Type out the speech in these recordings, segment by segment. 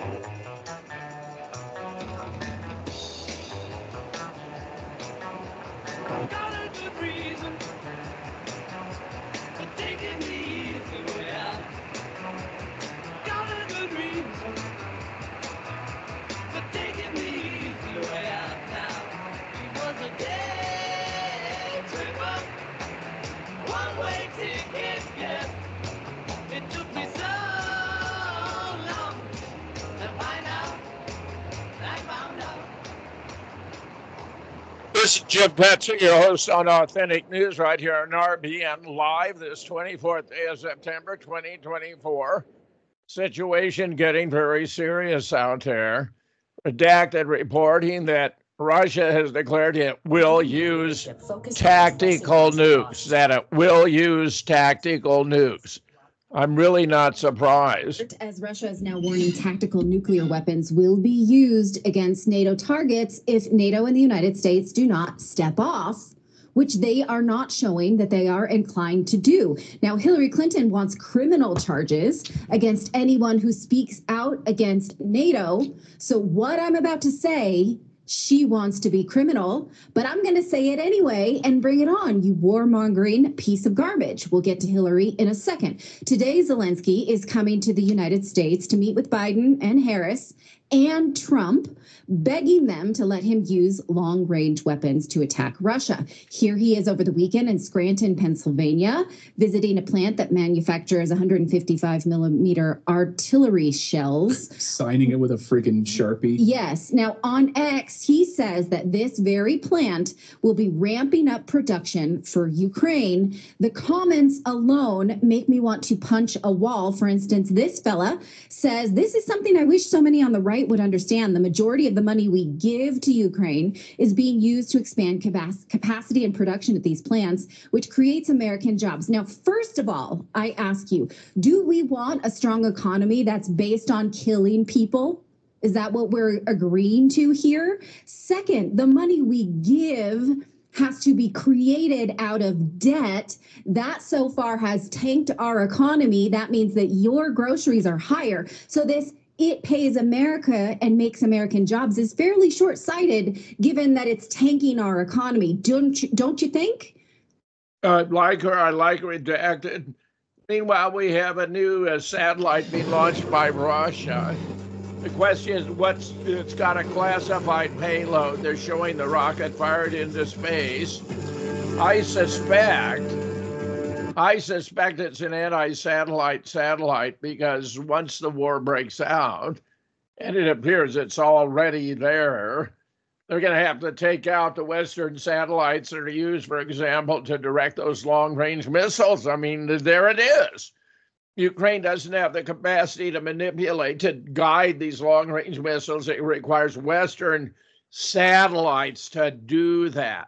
Got a good reason for taking the easy way out. Got a good reason for taking the easy way out now. It was a day tripper, one-way ticket, yes. It took me so long to find out. I found out. This is Jim Petzik, your host on Authentic News right here on RBN Live this 24th day of September 2024. Situation getting very serious out there. Redacted reporting that Russia has declared it will use tactical nukes, that it will use tactical nukes. I'm really not surprised. As Russia is now warning tactical nuclear weapons will be used against NATO targets if NATO and the United States do not step off, which they are not showing that they are inclined to do. Now, Hillary Clinton wants criminal charges against anyone who speaks out against NATO. So what I'm about to say, she wants to be criminal, but I'm going to say it anyway and bring it on, you warmongering piece of garbage. We'll get to Hillary in a second. Today, Zelensky is coming to the United States to meet with Biden and Harris and Trump, begging them to let him use long-range weapons to attack Russia. Here he is over the weekend in Scranton, Pennsylvania, visiting a plant that manufactures 155 millimeter artillery shells. Signing it with a freaking Sharpie. Yes. Now, on X, he says that this very plant will be ramping up production for Ukraine. The comments alone make me want to punch a wall. For instance, this fella says, this is something I wish so many on the right would understand. The majority of the money we give to Ukraine is being used to expand capacity and production at these plants, which creates American jobs. Now, first of all, I ask you, do we want a strong economy that's based on killing people? Is that what we're agreeing to here? Second, the money we give has to be created out of debt. That so far has tanked our economy. That means that your groceries are higher. So this it pays America and makes American jobs is fairly short-sighted, given that it's tanking our economy. Don't you think? I like her redacted. Meanwhile, we have a new satellite being launched by Russia. The question is, it's got a classified payload. They're showing the rocket fired into space. I suspect it's an anti-satellite satellite because once the war breaks out, and it appears it's already there, they're going to have to take out the Western satellites that are used, for example, to direct those long-range missiles. I mean, there it is. Ukraine doesn't have the capacity to manipulate, to guide these long-range missiles. It requires Western satellites to do that.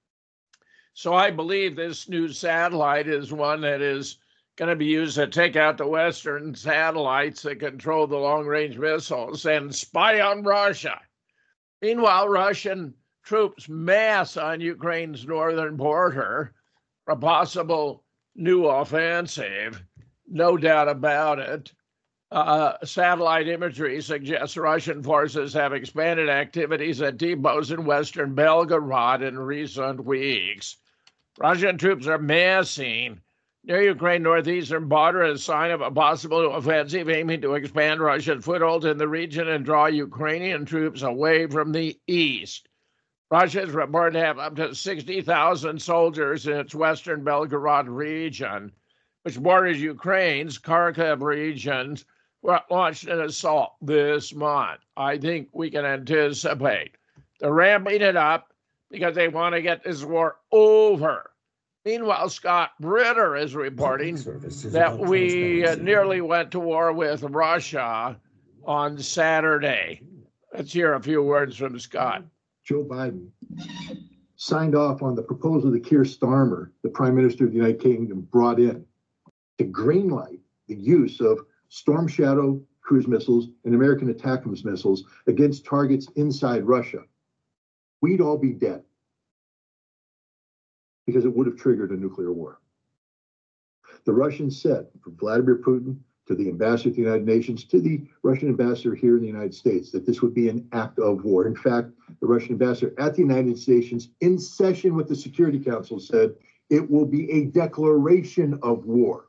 So I believe this new satellite is one that is going to be used to take out the Western satellites that control the long-range missiles and spy on Russia. Meanwhile, Russian troops mass on Ukraine's northern border for a possible new offensive. No doubt about it. Satellite imagery suggests Russian forces have expanded activities at depots in western Belgorod in recent weeks. Russian troops are massing near Ukraine northeastern border as a sign of a possible offensive aiming to expand Russian foothold in the region and draw Ukrainian troops away from the east. Russia is reported to have up to 60,000 soldiers in its western Belgorod region, which borders Ukraine's Kharkiv region, launched an assault this month. I think we can anticipate they're ramping it up because they want to get this war over. Meanwhile, Scott Ritter is reporting that we nearly went to war with Russia on Saturday. Let's hear a few words from Scott. Joe Biden signed off on the proposal that Keir Starmer, the Prime Minister of the United Kingdom, brought in to greenlight the use of Storm Shadow cruise missiles and American ATACMS missiles against targets inside Russia. We'd all be dead because it would have triggered a nuclear war. The Russians said for Vladimir Putin to the ambassador to the United Nations, to the Russian ambassador here in the United States, that this would be an act of war. In fact, the Russian ambassador at the United Nations, in session with the Security Council, said it will be a declaration of war.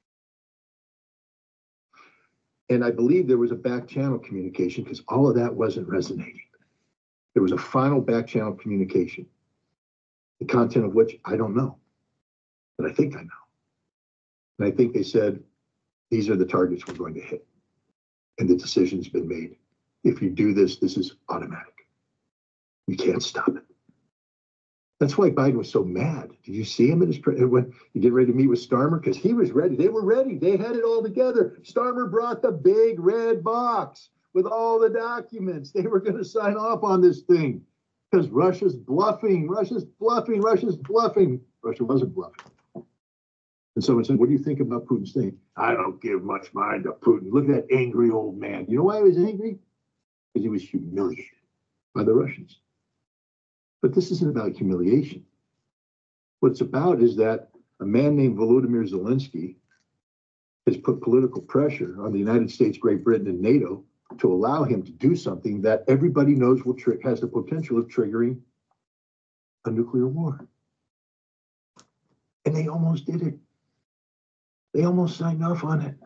And I believe there was a back channel communication because all of that wasn't resonating. There was a final back channel communication, the content of which I don't know, but I think I know. And I think they said, these are the targets we're going to hit. And the decision's been made. If you do this, this is automatic. You can't stop it. That's why Biden was so mad. Did you see him when you get ready to meet with Starmer? Because he was ready. They were ready. They had it all together. Starmer brought the big red box with all the documents. They were going to sign off on this thing because Russia's bluffing. Russia's bluffing. Russia's bluffing. Russia wasn't bluffing. And someone said, what do you think about Putin's thing? I don't give much mind to Putin. Look at that angry old man. You know why he was angry? Because he was humiliated by the Russians. But this isn't about humiliation. What it's about is that a man named Volodymyr Zelensky has put political pressure on the United States, Great Britain, and NATO to allow him to do something that everybody knows will has the potential of triggering a nuclear war. And they almost did it. They almost signed off on it.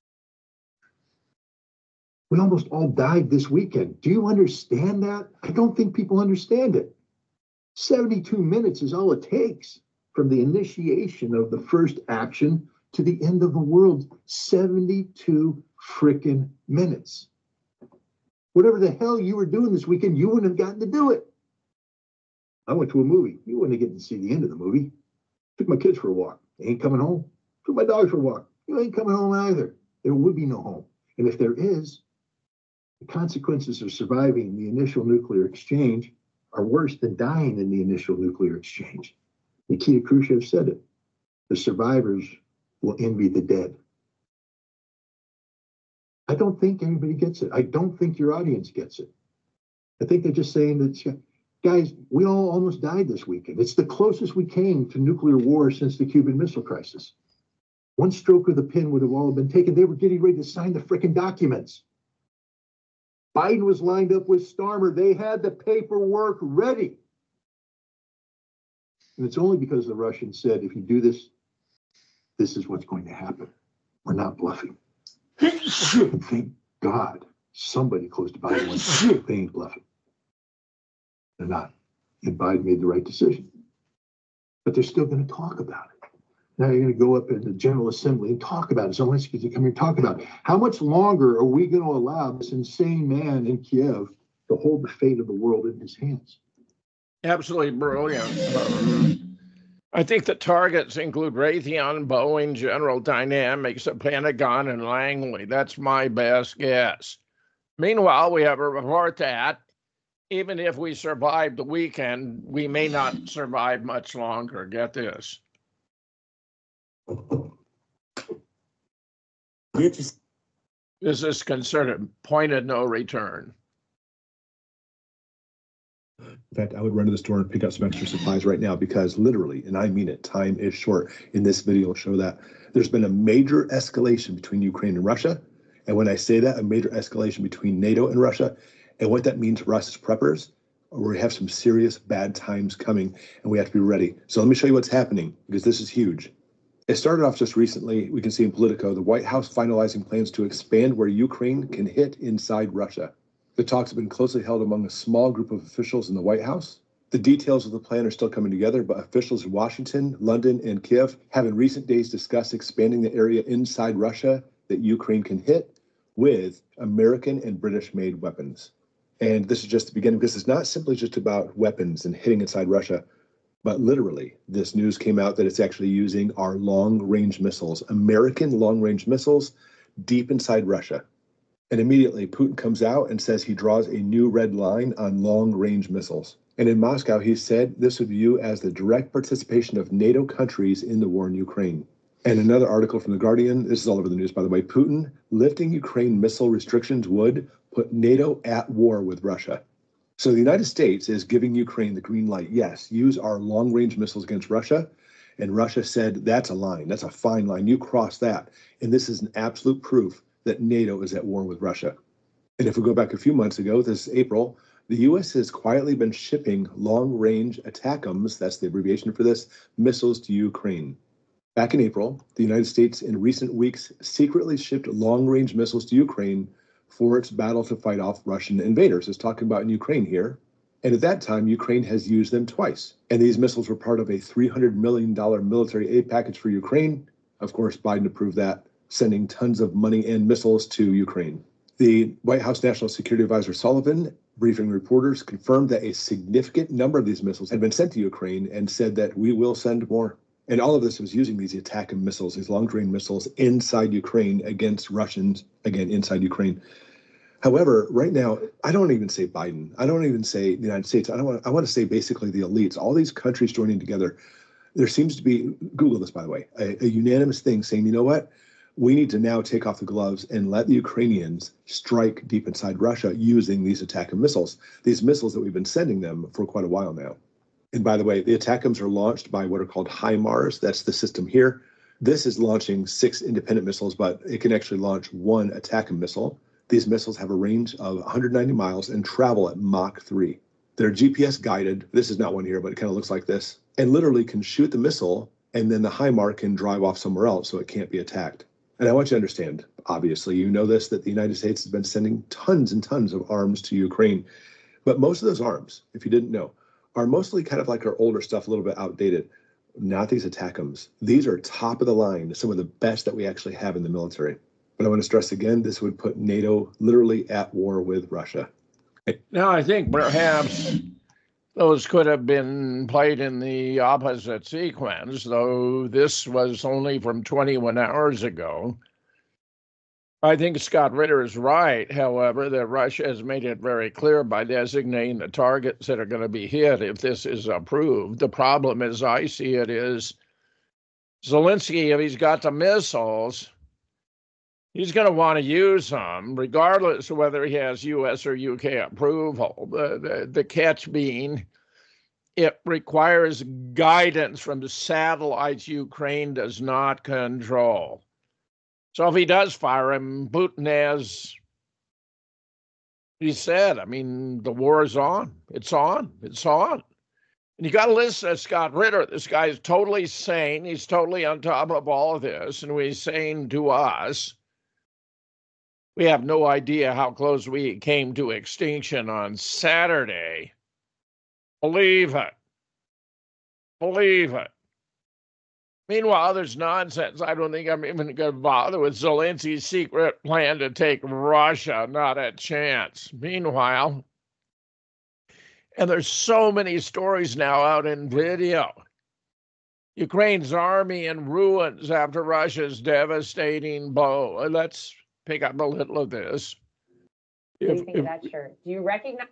We almost all died this weekend. Do you understand that? I don't think people understand it. 72 minutes is all it takes from the initiation of the first action to the end of the world. 72 freaking minutes. Whatever the hell you were doing this weekend, you wouldn't have gotten to do it. I went to a movie. You wouldn't have gotten to see the end of the movie. Took my kids for a walk. They ain't coming home. Took my dog for a walk. You ain't coming home either. There would be no home. And if there is, the consequences of surviving the initial nuclear exchange are worse than dying in the initial nuclear exchange. Nikita Khrushchev said it. The survivors will envy the dead. I don't think anybody gets it. I don't think your audience gets it. I think they're just saying that, guys, we all almost died this weekend. It's the closest we came to nuclear war since the Cuban Missile Crisis. One stroke of the pen would have all been taken. They were getting ready to sign the frickin' documents. Biden was lined up with Starmer. They had the paperwork ready. And it's only because the Russians said, if you do this, this is what's going to happen. We're not bluffing. Thank God somebody close to Biden went, they ain't bluffing. They're not. And Biden made the right decision. But they're still going to talk about it. Now you're going to go up in the General Assembly and talk about it. Zelensky to come here and talk about it. How much longer are we going to allow this insane man in Kiev to hold the fate of the world in his hands? Absolutely brilliant. I think the targets include Raytheon, Boeing, General Dynamics, the Pentagon, and Langley. That's my best guess. Meanwhile, we have a report that even if we survive the weekend, we may not survive much longer. Get this. This is considered point of no return. In fact, I would run to the store and pick up some extra supplies right now because literally, and I mean it, time is short. In this video, I'll show that there's been a major escalation between Ukraine and Russia. And when I say that, a major escalation between NATO and Russia, and what that means for us as preppers, we have some serious bad times coming and we have to be ready. So let me show you what's happening because this is huge. It started off just recently. We can see in Politico, the White House finalizing plans to expand where Ukraine can hit inside Russia. The talks have been closely held among a small group of officials in the White House. The details of the plan are still coming together, but officials in Washington, London, and Kiev have in recent days discussed expanding the area inside Russia that Ukraine can hit with American and British-made weapons. And this is just the beginning because it's not simply just about weapons and hitting inside Russia. But literally, this news came out that it's actually using our long-range missiles, American long-range missiles, deep inside Russia. And immediately, Putin comes out and says he draws a new red line on long-range missiles. And in Moscow, he said this would view as the direct participation of NATO countries in the war in Ukraine. And another article from The Guardian, this is all over the news, by the way, Putin lifting Ukraine missile restrictions would put NATO at war with Russia. So the United States is giving Ukraine the green light. Yes, use our long-range missiles against Russia. And Russia said, that's a line. That's a fine line. You cross that. And this is an absolute proof that NATO is at war with Russia. And if we go back a few months ago, this April, the U.S. has quietly been shipping long-range ATACMS, that's the abbreviation for this, missiles to Ukraine. Back in April, the United States in recent weeks secretly shipped long-range missiles to Ukraine for its battle to fight off Russian invaders. It's talking about in Ukraine here. And at that time, Ukraine has used them twice. And these missiles were part of a $300 million military aid package for Ukraine. Of course, Biden approved that, sending tons of money and missiles to Ukraine. The White House National Security Advisor Sullivan, briefing reporters, confirmed that a significant number of these missiles had been sent to Ukraine and said that we will send more. And all of this was using these ATACMS missiles, these long-range missiles inside Ukraine against Russians, again, inside Ukraine. However, right now, I don't even say Biden. I don't even say the United States. I want to say basically the elites, all these countries joining together. There seems to be, Google this, by the way, a unanimous thing saying, you know what? We need to now take off the gloves and let the Ukrainians strike deep inside Russia using these ATACMS missiles, these missiles that we've been sending them for quite a while now. And by the way, the ATACMS are launched by what are called HIMARS. That's the system here. This is launching 6 independent missiles, but it can actually launch 1 ATACMS missile. These missiles have a range of 190 miles and travel at Mach 3. They're GPS guided. This is not one here, but it kind of looks like this, and literally can shoot the missile, and then the HIMARS can drive off somewhere else so it can't be attacked. And I want you to understand, obviously, you know this, that the United States has been sending tons and tons of arms to Ukraine. But most of those arms, if you didn't know, are mostly kind of like our older stuff, a little bit outdated. Not these ATACMS. These are top of the line, some of the best that we actually have in the military. But I want to stress again, this would put NATO literally at war with Russia. Now, I think perhaps those could have been played in the opposite sequence, though this was only from 21 hours ago. I think Scott Ritter is right, however, that Russia has made it very clear by designating the targets that are going to be hit if this is approved. The problem, as I see it, is Zelensky, if he's got the missiles, he's going to want to use them, regardless of whether he has U.S. or U.K. approval. The catch being, it requires guidance from the satellites Ukraine does not control. So if he does fire him, Putin has, he said, I mean, the war is on. It's on. It's on. And you got to listen to Scott Ritter. This guy is totally sane. He's totally on top of all of this. And he's saying to us, we have no idea how close we came to extinction on Saturday. Believe it. Believe it. Meanwhile, there's nonsense. I don't think I'm even going to bother with Zelensky's secret plan to take Russia. Not a chance. Meanwhile, and there's so many stories now out in video. Ukraine's army in ruins after Russia's devastating blow. Let's pick up a little of this. What do you think of that shirt? Do you recognize?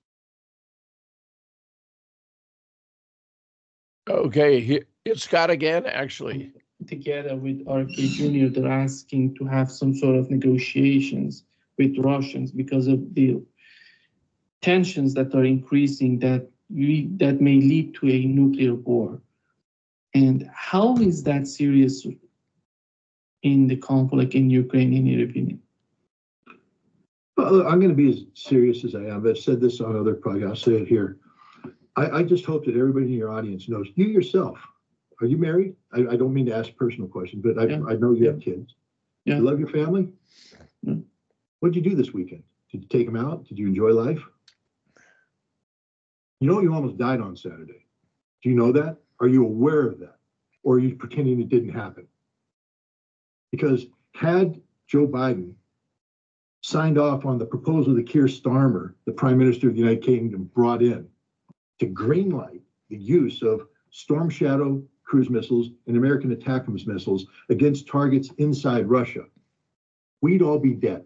Okay, it's Scott again, actually. Together with RFK Jr., they're asking to have some sort of negotiations with Russians because of the tensions that are increasing that may lead to a nuclear war. And how is that serious in the conflict in Ukraine, in your opinion? Well, I'm going to be as serious as I am. I've said this on other podcasts. I'll say it here. I just hope that everybody in your audience knows, you yourself, are you married? I don't mean to ask personal questions, but I know you have kids. Yeah. You love your family? Yeah. What'd you do this weekend? Did you take them out? Did you enjoy life? You know you almost died on Saturday. Do you know that? Are you aware of that? Or are you pretending it didn't happen? Because had Joe Biden signed off on the proposal that Keir Starmer, the Prime Minister of the United Kingdom, brought in to greenlight the use of Storm Shadow cruise missiles and American ATACMS missiles against targets inside Russia, we'd all be dead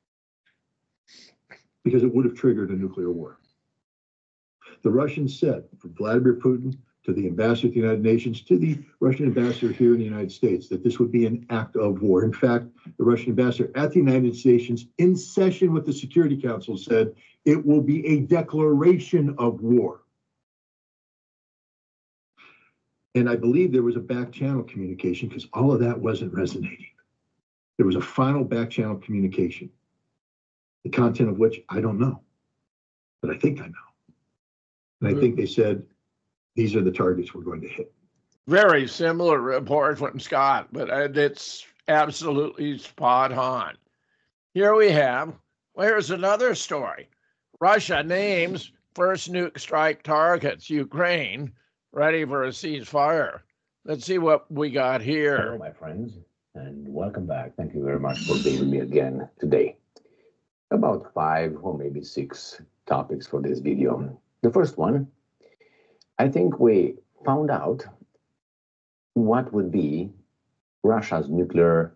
because it would have triggered a nuclear war. The Russians said, from Vladimir Putin to the ambassador to the United Nations to the Russian ambassador here in the United States, that this would be an act of war. In fact, the Russian ambassador at the United Nations, in session with the Security Council, said it will be a declaration of war. And I believe there was a back channel communication because all of that wasn't resonating. There was a final back channel communication, the content of which I don't know, but I think I know. And I think they said, these are the targets we're going to hit. Very similar report from Scott, but it's absolutely spot on. Here we have, well, here's another story. Russia names first nuke strike targets, Ukraine, ready for a ceasefire. Let's see what we got here. Hello, my friends, and welcome back. Thank you very much for being with me again today. About 5 or maybe 6 topics for this video. The first one, I think we found out what would be Russia's nuclear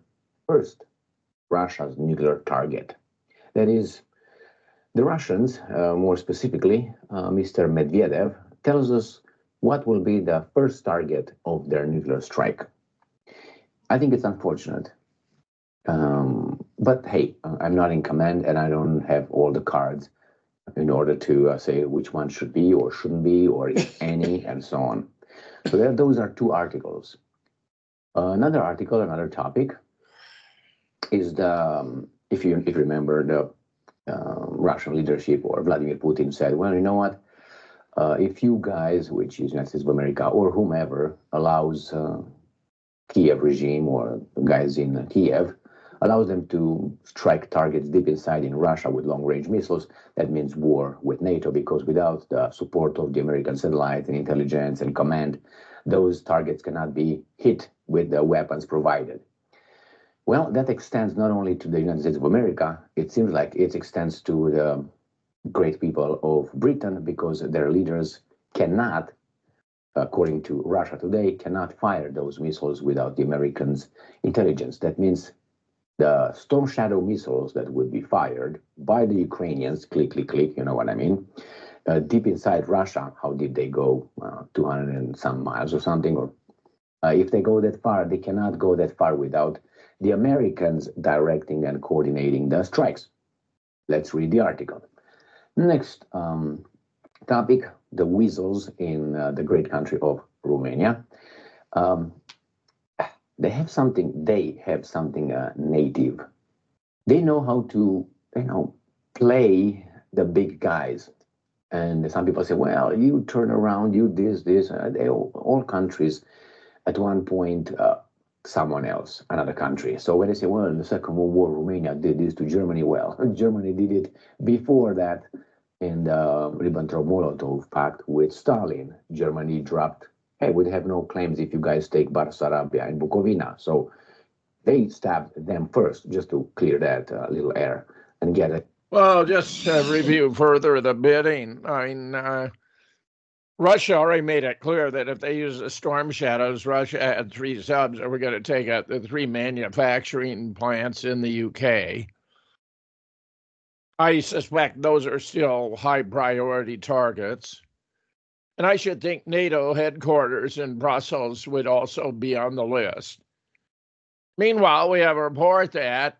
target. That is, the Russians, more specifically, Mr. Medvedev, tells us what will be the first target of their nuclear strike. I think it's unfortunate. But hey, I'm not in command and I don't have all the cards in order to say which one should be or shouldn't be, or if any, and so on. So those are 2 articles. Another article, another topic is the, if you remember, the Russian leadership or Vladimir Putin said, well, you know what? If you guys, which is United States of America or whomever, allows Kiev regime or guys in Kiev, allows them to strike targets deep inside in Russia with long-range missiles, that means war with NATO, because without the support of the American satellite and intelligence and command, those targets cannot be hit with the weapons provided. Well, that extends not only to the United States of America, it seems like it extends to the great people of Britain, because their leaders cannot, according to Russia Today, cannot fire those missiles without the Americans' intelligence. That means the Storm Shadow missiles that would be fired by the Ukrainians, click, click, click, you know what I mean, deep inside Russia. How did they go? 200 and some miles or something? Or if they go that far, they cannot go that far without the Americans directing and coordinating the strikes. Let's read the article. Next topic, the weasels in the great country of Romania. They have something native. They know how to, play the big guys. And some people say, well, you turn around, you this. All countries at one point, someone else, another country. So when they say, well, in the Second World War, Romania did this to Germany, well, Germany did it before that in the Ribbentrop-Molotov Pact with Stalin. Germany dropped, hey, we have no claims if you guys take Bessarabia and Bukovina. So they stabbed them first, just to clear that little air and get it. Well, just to review further the bidding. I mean, Russia already made it clear that if they use the Storm Shadows, Russia had 3 subs that were going to take out the 3 manufacturing plants in the UK. I suspect those are still high priority targets. And I should think NATO headquarters in Brussels would also be on the list. Meanwhile, we have a report that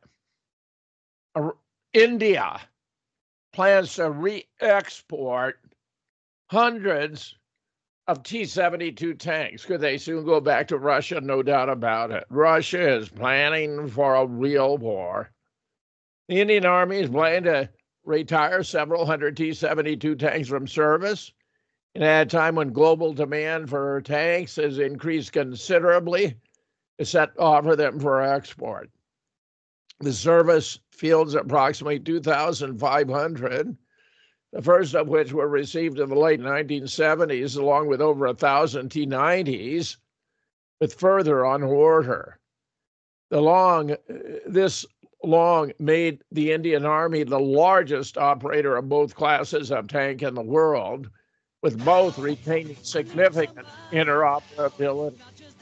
India plans to re-export hundreds of T-72 tanks. Could they soon go back to Russia? No doubt about it. Russia is planning for a real war. The Indian Army is planning to retire several hundred T-72 tanks from service. And at a time when global demand for tanks has increased considerably, it's set to offer them for export. The service fields approximately 2,500, the first of which were received in the late 1970s, along with over 1,000 T-90s, with further on order. This long made the Indian Army the largest operator of both classes of tank in the world, with both retaining significant interoperability.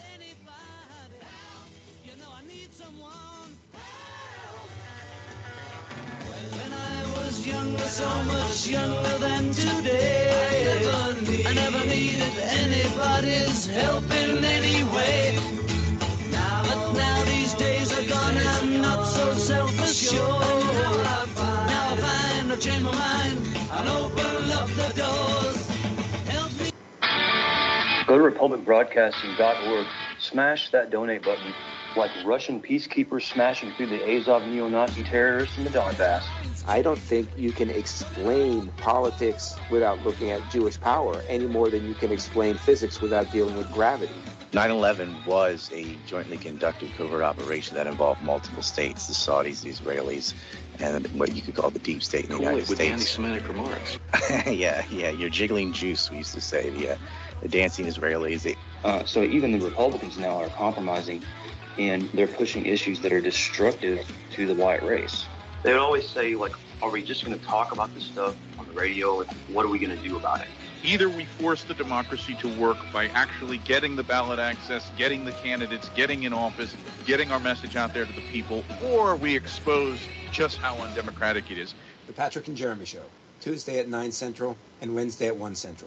So much younger than today. I never needed anybody's help in any way. But now these days are gone and I'm not so self-assured. Now I find I've changed my mind and open up the doors. Help me. Go to republicbroadcasting.org, smash that donate button like Russian peacekeepers smashing through the Azov neo-Nazi terrorists in the Donbass. I don't think you can explain politics without looking at Jewish power any more than you can explain physics without dealing with gravity. 9/11 was a jointly conducted covert operation that involved multiple states, the Saudis, the Israelis, and what you could call the deep state in the United with States. anti-Semitic remarks. yeah, you're jiggling juice, we used to say, the dancing Israelis. So even the Republicans now are compromising, and they're pushing issues that are destructive to the white race. They would always say, like, are we just going to talk about this stuff on the radio, and what are we going to do about it? Either we force the democracy to work by actually getting the ballot access, getting the candidates, getting in office, getting our message out there to the people, or we expose just how undemocratic it is. The Patrick and Jeremy Show, Tuesday at 9 Central and Wednesday at 1 Central.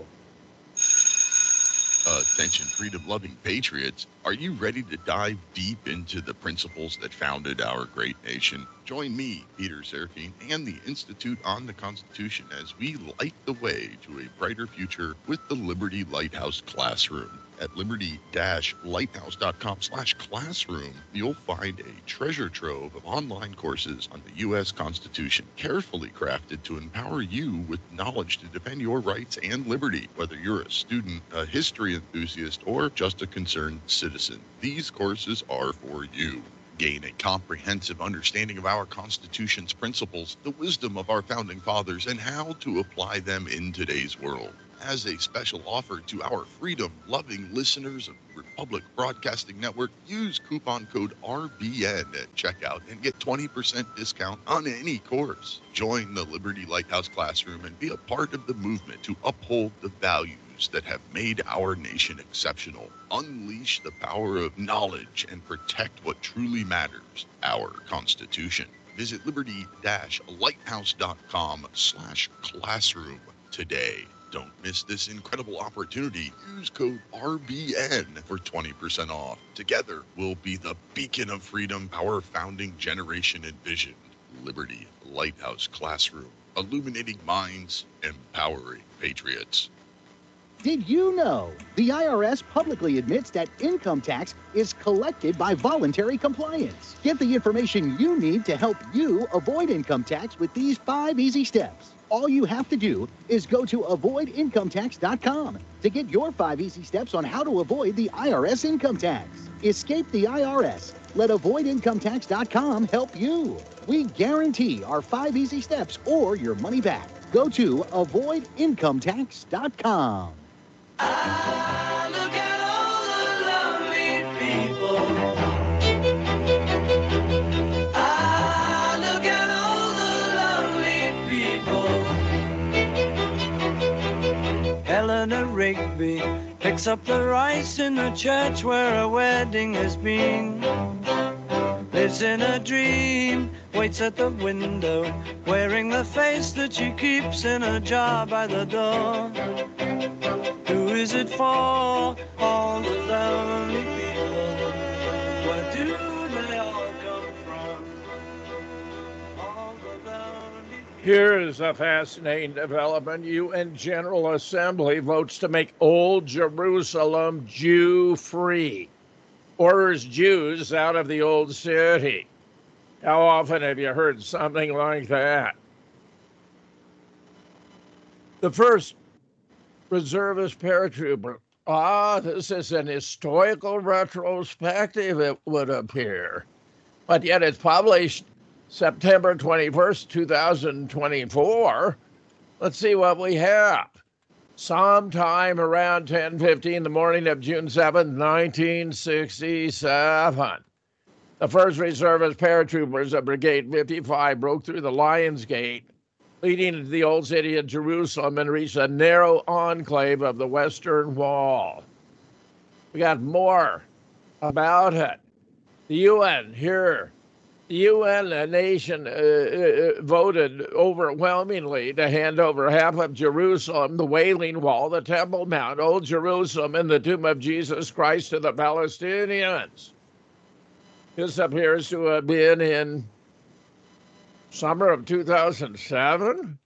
Attention, freedom-loving patriots. Are you ready to dive deep into the principles that founded our great nation? Join me, Peter Serafine, and the Institute on the Constitution as we light the way to a brighter future with the Liberty Lighthouse Classroom. At liberty-lighthouse.com/classroom, you'll find a treasure trove of online courses on the U.S. Constitution, carefully crafted to empower you with knowledge to defend your rights and liberty, whether you're a student, a history enthusiast, or just a concerned citizen. These courses are for you. Gain a comprehensive understanding of our Constitution's principles, the wisdom of our founding fathers, and how to apply them in today's world. As a special offer to our freedom-loving listeners of Republic Broadcasting Network, use coupon code RBN at checkout and get 20% discount on any course. Join the Liberty Lighthouse Classroom and be a part of the movement to uphold the values that have made our nation exceptional. Unleash the power of knowledge and protect what truly matters, our Constitution. Visit liberty-lighthouse.com/classroom today. Don't miss this incredible opportunity. Use code RBN for 20% off. Together, we'll be the beacon of freedom our founding generation envisioned. Liberty Lighthouse Classroom, illuminating minds, empowering patriots. Did you know the IRS publicly admits that income tax is collected by voluntary compliance? Get the information you need to help you avoid income tax with these 5 easy steps. All you have to do is go to avoidincometax.com to get your 5 easy steps on how to avoid the IRS income tax. Escape the IRS. Let avoidincometax.com help you. We guarantee our 5 easy steps or your money back. Go to avoidincometax.com. Look at all the lovely people. Look at all the lovely people. Eleanor Rigby picks up the rice in the church where a wedding has been. Lives in a dream, waits at the window, wearing the face that she keeps in a jar by the door. Who is it for? All the lonely people. Where do they all come from? All the lonely people. Here is a fascinating development. UN General Assembly votes to make Old Jerusalem Jew-free. Orders Jews out of the old city. How often have you heard something like that? The first reservist paratrooper. This is an historical retrospective, it would appear. But yet it's published September 21st, 2024. Let's see what we have. Sometime around 10:50 in the morning of June 7th, 1967. The first reservist paratroopers of Brigade 55 broke through the Lion's Gate, leading into the old city of Jerusalem, and reached a narrow enclave of the Western Wall. We got more about it. The UN here. The UN nation voted overwhelmingly to hand over half of Jerusalem, the Wailing Wall, the Temple Mount, Old Jerusalem, and the tomb of Jesus Christ to the Palestinians. This appears to have been in summer of 2007.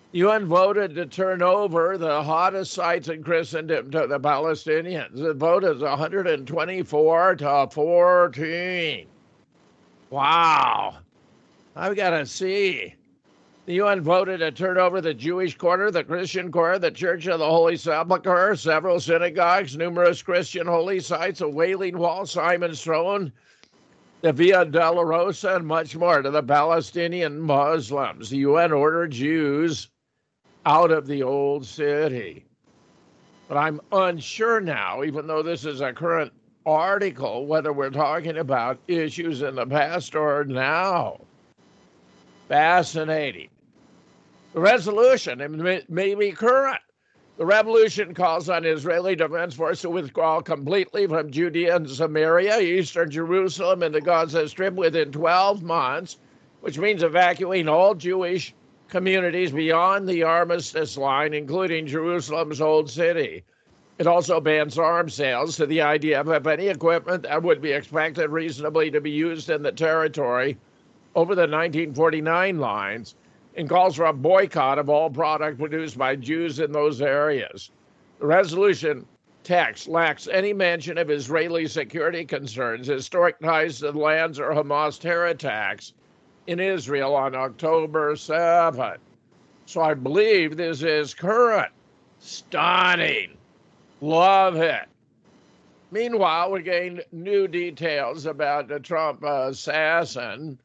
UN voted to turn over the hottest sites in Christendom to the Palestinians. The vote is 124 to 14. Wow. I've got to see. The UN voted to turn over the Jewish quarter, the Christian quarter, the Church of the Holy Sepulchre, several synagogues, numerous Christian holy sites, a Wailing Wall, Simon's Throne, the Via Dolorosa, and much more to the Palestinian Muslims. The UN ordered Jews out of the old city. But I'm unsure now, even though this is a current article, whether we're talking about issues in the past or now. Fascinating. The resolution may be current. The revolution calls on Israeli Defense Force to withdraw completely from Judea and Samaria, eastern Jerusalem, and the Gaza Strip within 12 months, which means evacuating all Jewish communities beyond the armistice line, including Jerusalem's Old City. It also bans arms sales to the IDF of any equipment that would be expected reasonably to be used in the territory over the 1949 lines, and calls for a boycott of all product produced by Jews in those areas. The resolution text lacks any mention of Israeli security concerns, historic ties to the lands, or Hamas terror attacks in Israel on October 7th. So I believe this is current. Stunning. Love it. Meanwhile, we gained new details about the Trump assassin.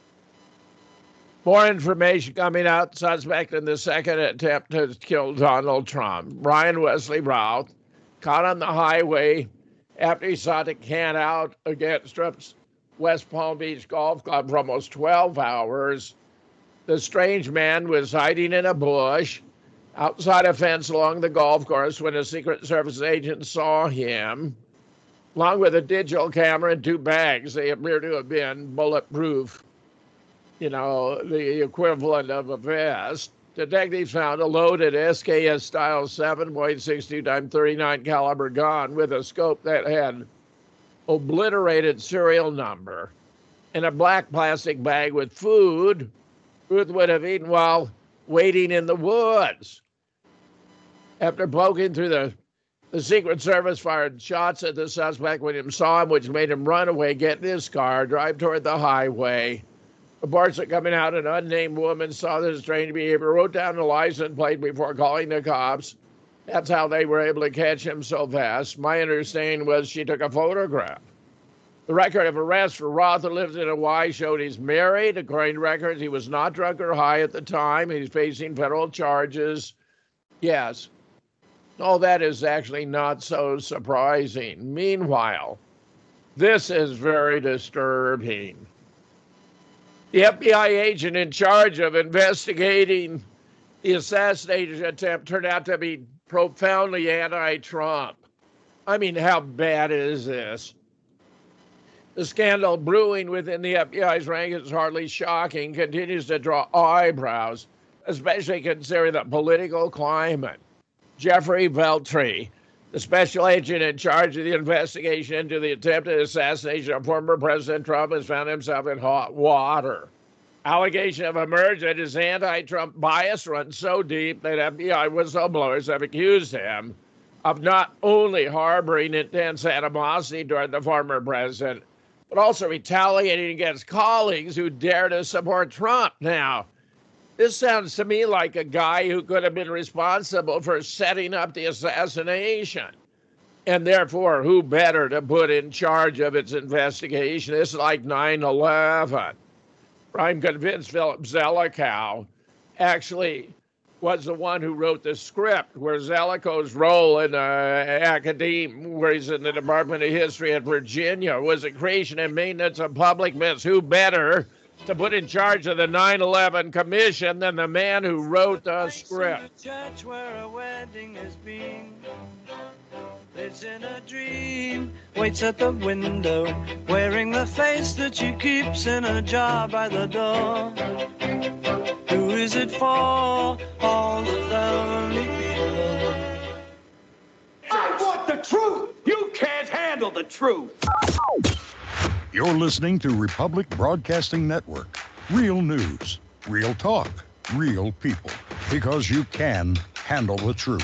More information coming out, suspect in the second attempt to kill Donald Trump. Brian Wesley Routh caught on the highway after he sought to camp out against Trump's West Palm Beach Golf Club for almost 12 hours. The strange man was hiding in a bush outside a fence along the golf course when a Secret Service agent saw him, along with a digital camera and 2 bags. They appear to have been bulletproof, the equivalent of a vest. Detectives found a loaded SKS style 7.62 x 39 caliber gun with a scope that had obliterated serial number and a black plastic bag with food Ruth would have eaten while waiting in the woods. After poking through the Secret Service fired shots at the suspect when he saw him, which made him run away, get in his car, drive toward the highway. Reports are coming out, an unnamed woman saw this strange behavior, wrote down the license plate before calling the cops. That's how they were able to catch him so fast. My understanding was she took a photograph. The record of arrest for Roth, who lives in Hawaii, showed he's married. According to records, he was not drunk or high at the time. He's facing federal charges. Yes. All that is actually not so surprising. Meanwhile, this is very disturbing. The FBI agent in charge of investigating the assassination attempt turned out to be profoundly anti-Trump. I mean, how bad is this? The scandal brewing within the FBI's ranks is hardly shocking, continues to draw eyebrows, especially considering the political climate. Jeffrey Veltri, the special agent in charge of the investigation into the attempted assassination of former President Trump, has found himself in hot water. Allegations have emerged that his anti-Trump bias runs so deep that FBI whistleblowers have accused him of not only harboring intense animosity toward the former president, but also retaliating against colleagues who dare to support Trump. Now, this sounds to me like a guy who could have been responsible for setting up the assassination. And therefore, who better to put in charge of its investigation? It's like 9/11. I'm convinced Philip Zelikow actually was the one who wrote the script, where Zeliko's role in academia, where he's in the Department of History at Virginia, was the creation and maintenance of public myths. Who better to put in charge of the 9/11 Commission than the man who wrote the script? Church where a wedding has been, lives in a dream, waits at the window, wearing the face that she keeps in a jar by the door. Who is it for? All the lonely people. I want the truth! You can't handle the truth! You're listening to Republic Broadcasting Network. Real news, real talk, real people. because you can handle the truth.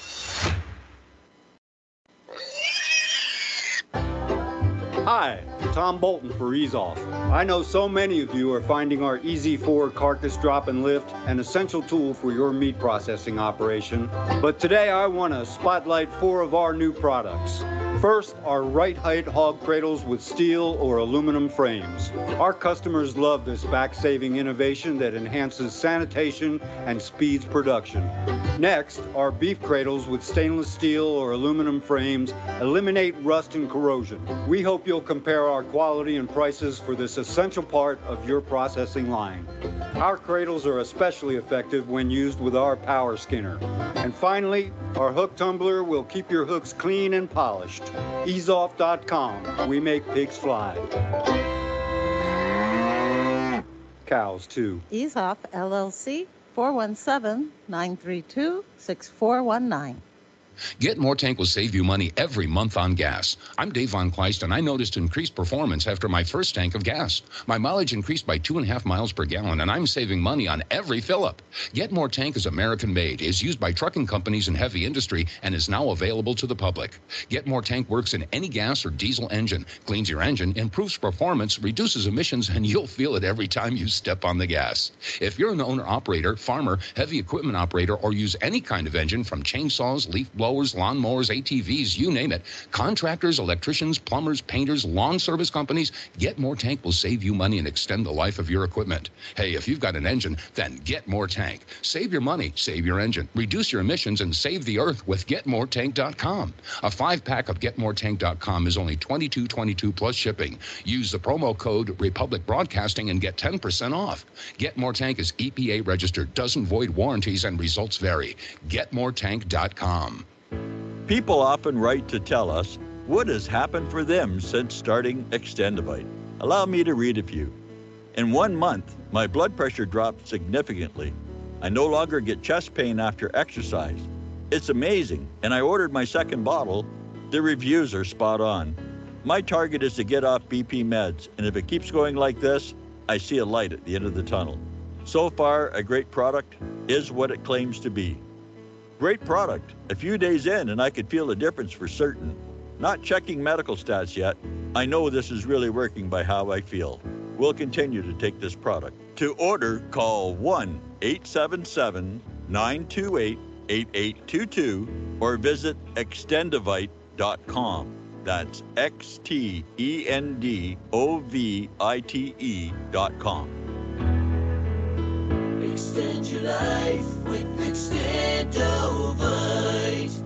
Hi, Tom Bolton for Ease Off. I know so many of you are finding our Easy 4 carcass drop and lift an essential tool for your meat processing operation. But today I want to spotlight 4 of our new products. First, our right height hog cradles with steel or aluminum frames. Our customers love this back-saving innovation that enhances sanitation and speeds production. Next, our beef cradles with stainless steel or aluminum frames eliminate rust and corrosion. We hope you'll compare our quality and prices for this essential part of your processing line. Our cradles are especially effective when used with our power skinner. And finally, our hook tumbler will keep your hooks clean and polished. EaseOff.com. We make pigs fly. Cows, too. Ease Off, LLC, 417-932-6419. Get More Tank will save you money every month on gas. I'm Dave Von Kleist, and I noticed increased performance after my first tank of gas. My mileage increased by 2.5 miles per gallon, and I'm saving money on every fill-up. Get More Tank is American-made, is used by trucking companies and heavy industry, and is now available to the public. Get More Tank works in any gas or diesel engine, cleans your engine, improves performance, reduces emissions, and you'll feel it every time you step on the gas. If you're an owner-operator, farmer, heavy equipment operator, or use any kind of engine from chainsaws, leaf blowers, lawnmowers, ATVs, you name it, contractors, electricians, plumbers, painters, lawn service companies, Get More Tank will save you money and extend the life of your equipment. Hey, if you've got an engine, then Get More Tank. Save your money, save your engine, reduce your emissions, and save the earth with GetMoreTank.com. A 5-pack of GetMoreTank.com is only $22.22 plus shipping. Use the promo code Republic Broadcasting and get 10% off. Get More Tank is EPA registered, doesn't void warranties, and results vary. GetMoreTank.com. People often write to tell us what has happened for them since starting Extendivite. Allow me to read a few. In 1 month, my blood pressure dropped significantly. I no longer get chest pain after exercise. It's amazing, and I ordered my second bottle. The reviews are spot on. My target is to get off BP meds, and if it keeps going like this, I see a light at the end of the tunnel. So far, a great product is what it claims to be. Great product. A few days in, and I could feel a difference for certain. Not checking medical stats yet. I know this is really working by how I feel. We'll continue to take this product. To order, call 1-877-928-8822 or visit Extendivite.com. That's XTENDOVITE.com. Extend your life with Extendovite.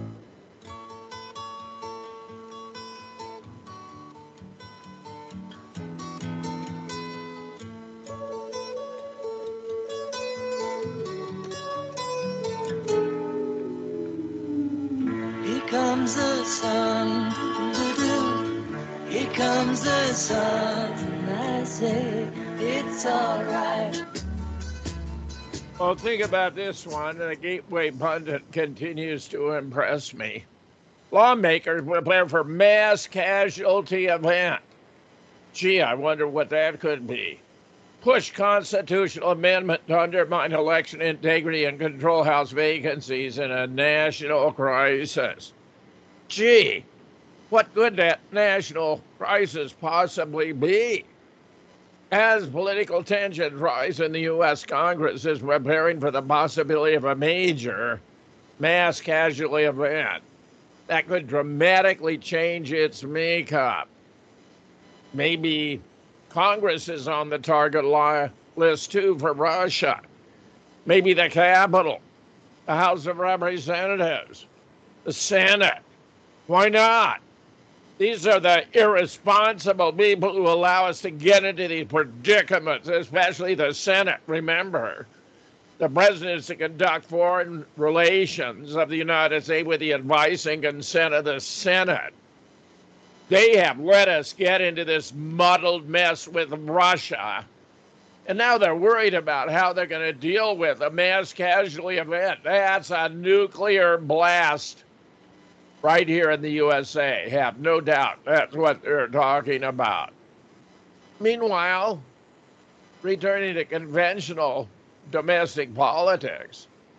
Here comes the sun, here comes the sun, and I say it's alright. Well, think about this one. The Gateway Pundit continues to impress me. Lawmakers will prepare for mass casualty event. Gee, I wonder what that could be. Push constitutional amendment to undermine election integrity and control House vacancies in a national crisis. Gee, what could that national crisis possibly be? As political tensions rise in the U.S., Congress is preparing for the possibility of a major mass casualty event that could dramatically change its makeup. Maybe Congress is on the target list, too, for Russia. Maybe the Capitol, the House of Representatives, the Senate. Why not? These are the irresponsible people who allow us to get into these predicaments, especially the Senate. Remember, the president is to conduct foreign relations of the United States with the advice and consent of the Senate. They have let us get into this muddled mess with Russia. And now they're worried about how they're going to deal with a mass casualty event. That's a nuclear blast. Right here in the USA, have no doubt that's what they're talking about. Meanwhile, returning to conventional domestic politics,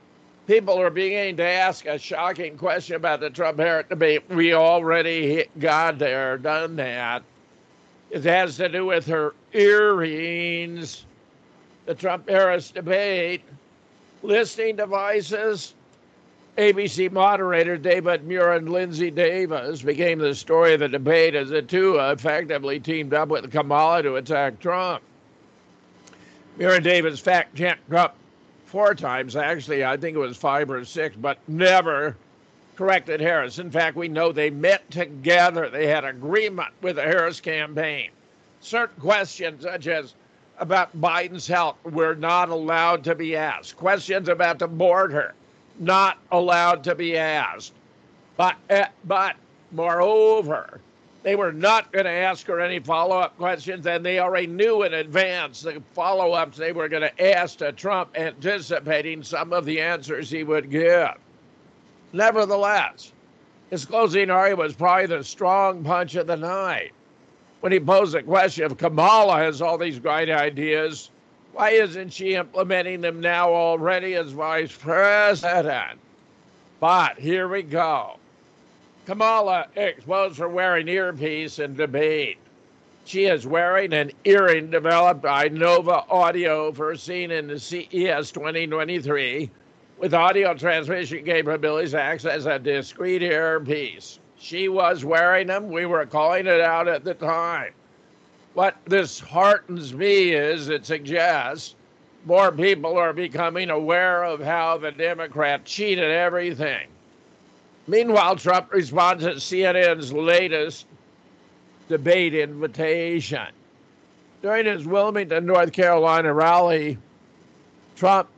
people are beginning to ask a shocking question about the Trump-Harris debate. We already got there, done that. It has to do with her earrings. The Trump-Harris debate, listening devices. ABC moderator David Muir and Lindsay Davis became the story of the debate as the two effectively teamed up with Kamala to attack Trump. Muir and Davis fact-checked Trump 4 times, actually. I think it was 5 or 6, but never corrected Harris. In fact, we know they met together. They had agreement with the Harris campaign. Certain questions, such as about Biden's health, were not allowed to be asked. Questions about the border, not allowed to be asked. But moreover, they were not going to ask her any follow-up questions, and they already knew in advance the follow-ups they were going to ask to Trump, anticipating some of the answers he would give. Nevertheless, his closing argument was probably the strong punch of the night. When he posed the question, if Kamala has all these great ideas, why isn't she implementing them now already as vice president? But here we go. Kamala exposed for wearing earpiece in debate. She is wearing an earring developed by Nova Audio for seen in the CES 2023 with audio transmission capabilities to access a discrete earpiece. She was wearing them. We were calling it out at the time. What this heartens me is it suggests more people are becoming aware of how the Democrats cheated everything. Meanwhile, Trump responds to CNN's latest debate invitation. During his Wilmington, North Carolina rally, Trump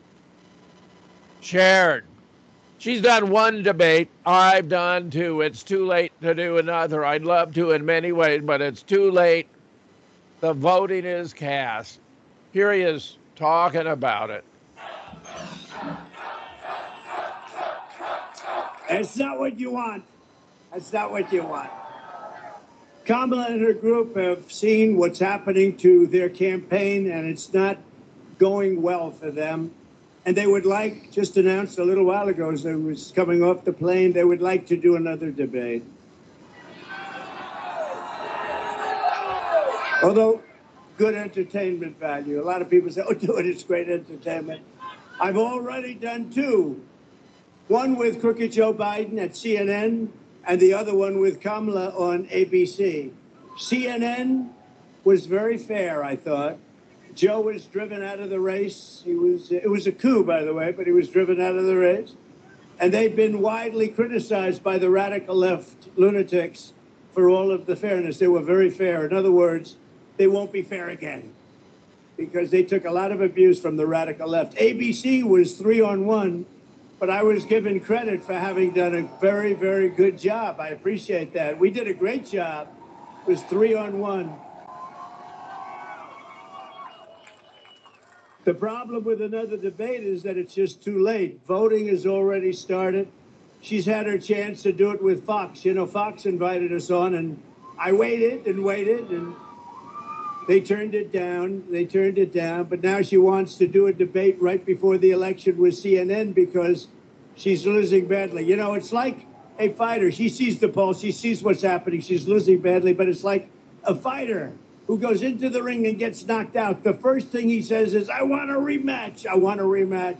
shared, she's done one debate, I've done 2. It's too late to do another. I'd love to in many ways, but it's too late. The voting is cast. Here he is talking about it. That's not what you want. That's not what you want. Kamala and her group have seen what's happening to their campaign, and it's not going well for them. And they would like, just announced a little while ago as I was coming off the plane, they would like to do another debate. Although, good entertainment value. A lot of people say, oh, do it, it's great entertainment. I've already done 2. One with Crooked Joe Biden at CNN, and the other one with Kamala on ABC. CNN was very fair, I thought. Joe was driven out of the race. It was a coup, by the way, but he was driven out of the race. And they've been widely criticized by the radical left lunatics for all of the fairness. They were very fair. In other words, they won't be fair again because they took a lot of abuse from the radical left. ABC was 3-on-1, but I was given credit for having done a very, very good job. I appreciate that. We did a great job. It was 3-on-1. The problem with another debate is that it's just too late. Voting has already started. She's had her chance to do it with Fox. You know, Fox invited us on, and I waited, and they turned it down. But now she wants to do a debate right before the election with CNN because she's losing badly. You know, it's like a fighter. She sees the pulse. She sees what's happening. She's losing badly, but it's like a fighter who goes into the ring and gets knocked out. The first thing he says is, I want a rematch. I want a rematch.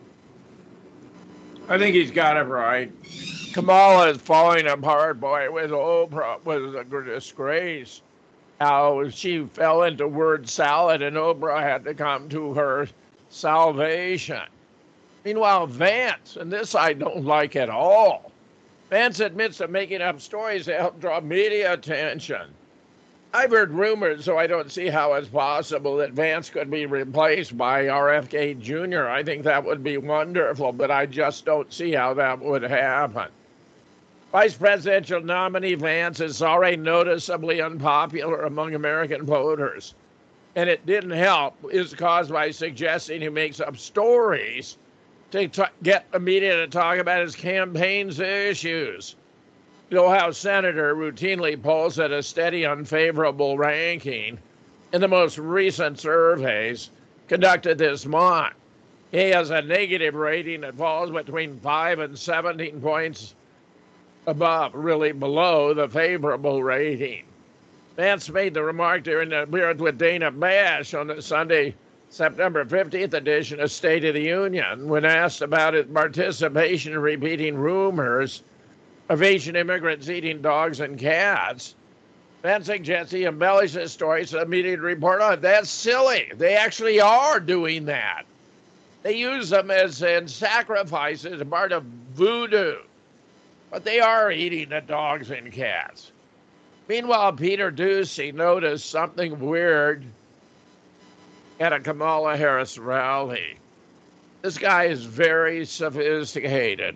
I think he's got it right. Kamala is falling apart, boy. With Oprah was a disgrace. How she fell into word salad and Oprah had to come to her salvation. Meanwhile, Vance, and this I don't like at all, Vance admits to making up stories to help draw media attention. I've heard rumors, so I don't see how it's possible that Vance could be replaced by RFK Jr. I think that would be wonderful, but I just don't see how that would happen. Vice presidential nominee Vance is already noticeably unpopular among American voters. And it didn't help. It's caused by suggesting he makes up stories to get the media to talk about his campaign's issues. The Ohio senator routinely polls at a steady unfavorable ranking in the most recent surveys conducted this month. He has a negative rating that falls between 5 and 17 points above, really below the favorable rating. Vance made the remark during the appearance with Dana Bash on the Sunday, September 15th edition of State of the Union when asked about his participation in repeating rumors of Asian immigrants eating dogs and cats. Vance suggests he embellished his story so the media would report on it. That's silly. They actually are doing that. They use them as in sacrifices, part of voodoo. But they are eating the dogs and cats. Meanwhile, Peter Doocy noticed something weird at a Kamala Harris rally. This guy is very sophisticated.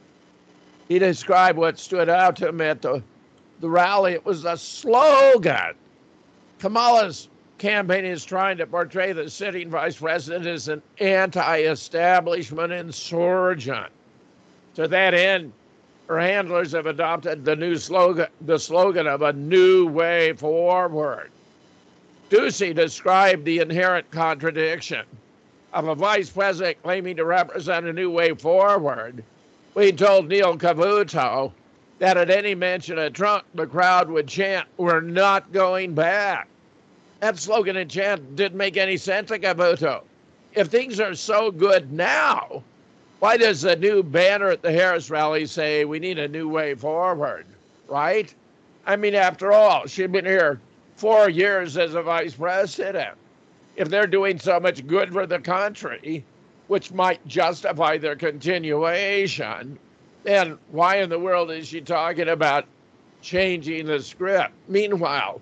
He described what stood out to him at the rally. It was a slogan. Kamala's campaign is trying to portray the sitting vice president as an anti-establishment insurgent. To that end, her handlers have adopted the slogan of a new way forward. Doocy described the inherent contradiction of a vice president claiming to represent a new way forward. We told Neil Cavuto that at any mention of Trump, the crowd would chant, "We're not going back." That slogan and chant didn't make any sense to Cavuto. If things are so good now, why does the new banner at the Harris rally say we need a new way forward, right? I mean, after all, she's been here 4 years as a vice president. If they're doing so much good for the country, which might justify their continuation, then why in the world is she talking about changing the script? Meanwhile,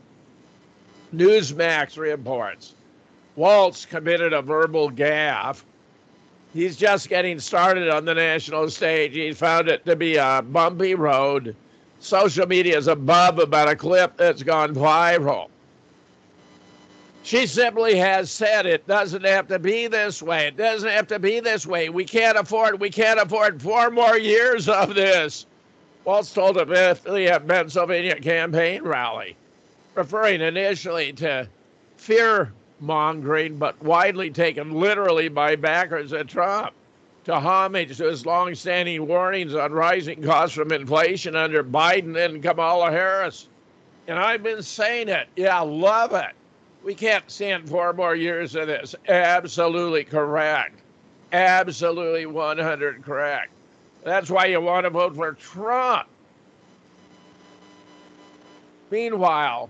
Newsmax reports Waltz committed a verbal gaffe. He's just getting started on the national stage. He found it to be a bumpy road. Social media is above about a clip that's gone viral. She simply has said it doesn't have to be this way. It doesn't have to be this way. We can't afford 4 more years of this. Waltz told a Pennsylvania campaign rally, referring initially to fear-mongering, but widely taken literally by backers of Trump, to homage to his long-standing warnings on rising costs from inflation under Biden and Kamala Harris. And I've been saying it. Yeah, love it. We can't stand 4 more years of this. Absolutely correct. Absolutely 100 correct. That's why you want to vote for Trump. Meanwhile,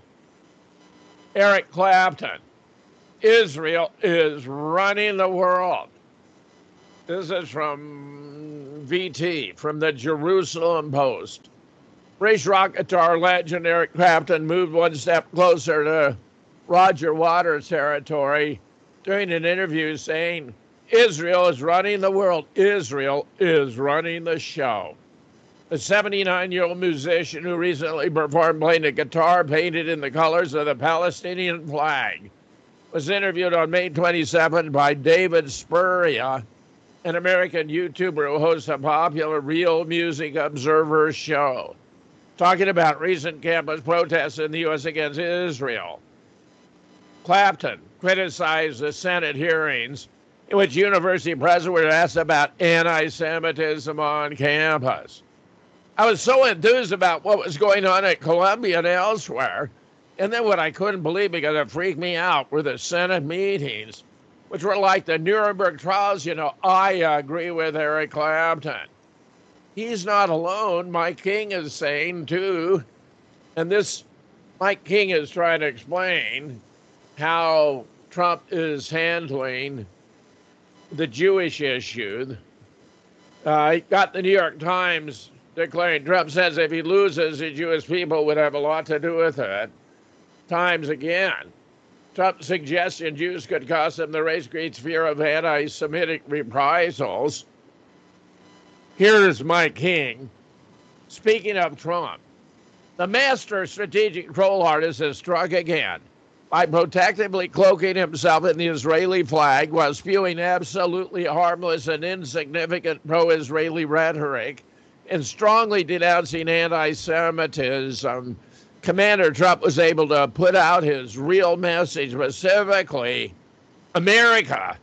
Eric Clapton, Israel is running the world. This is from VT, from the Jerusalem Post. British rock guitar legend Eric Clapton moved one step closer to Roger Waters territory during an interview saying, Israel is running the world. Israel is running the show. The 79-year-old musician who recently performed playing a guitar painted in the colors of the Palestinian flag was interviewed on May 27 by David Spuria, an American YouTuber who hosts a popular Real Music Observer show, talking about recent campus protests in the U.S. against Israel. Clapton criticized the Senate hearings in which university presidents were asked about anti-Semitism on campus. I was so enthused about what was going on at Columbia and elsewhere, and then what I couldn't believe because it freaked me out were the Senate meetings, which were like the Nuremberg trials. You know, I agree with Eric Clapton. He's not alone. Mike King is saying, too, and this Mike King is trying to explain how Trump is handling the Jewish issue. He got the New York Times declaring Trump says if he loses, the Jewish people would have a lot to do with it. Times again. Trump's suggestion Jews could cost him the race creates fear of anti-Semitic reprisals. Here's Mike King. Speaking of Trump, the master strategic troll artist has struck again by protectively cloaking himself in the Israeli flag while spewing absolutely harmless and insignificant pro-Israeli rhetoric and strongly denouncing anti-Semitism. Commander Trump was able to put out his real message, specifically, America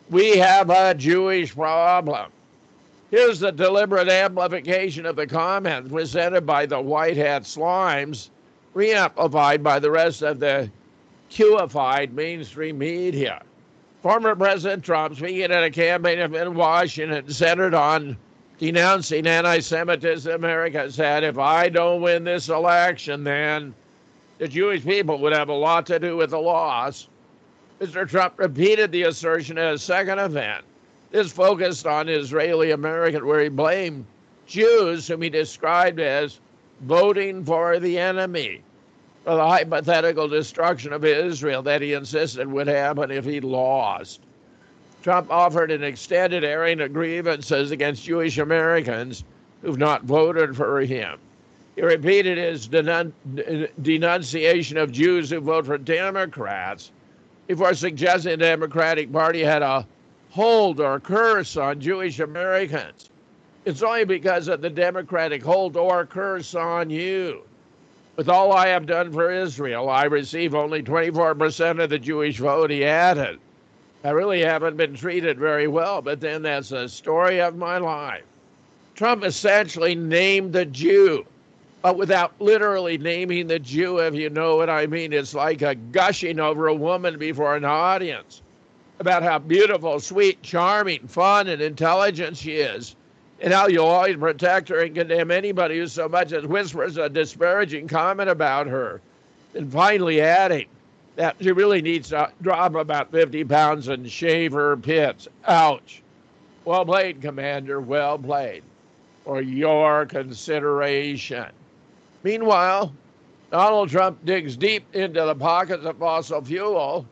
We have a Jewish problem. Here's the deliberate amplification of the comments presented by the white hat slimes, re-amplified by the rest of the Q-ified mainstream media. Former President Trump, speaking at a campaign event in Washington centered on denouncing anti-Semitism in America, said, if I don't win this election, then the Jewish people would have a lot to do with the loss. Mr. Trump repeated the assertion at a second event. This focused on Israeli-American, where he blamed Jews, whom he described as voting for the enemy, for the hypothetical destruction of Israel that he insisted would happen if he lost. Trump offered an extended airing of grievances against Jewish Americans who've not voted for him. He repeated his denunciation of Jews who vote for Democrats before suggesting the Democratic Party had a hold or curse on Jewish Americans. It's only because of the Democratic hold or curse on you. With all I have done for Israel, I receive only 24% of the Jewish vote, he added. I really haven't been treated very well, but then that's the story of my life. Trump essentially named the Jew, but without literally naming the Jew, if you know what I mean. It's like a gushing over a woman before an audience about how beautiful, sweet, charming, fun, and intelligent she is, and how you'll always protect her and condemn anybody who so much as whispers a disparaging comment about her. And finally adding that she really needs to drop about 50 pounds and shave her pits. Ouch. Well played, Commander, well played. For your consideration. Meanwhile, Donald Trump digs deep into the pockets of fossil fuel,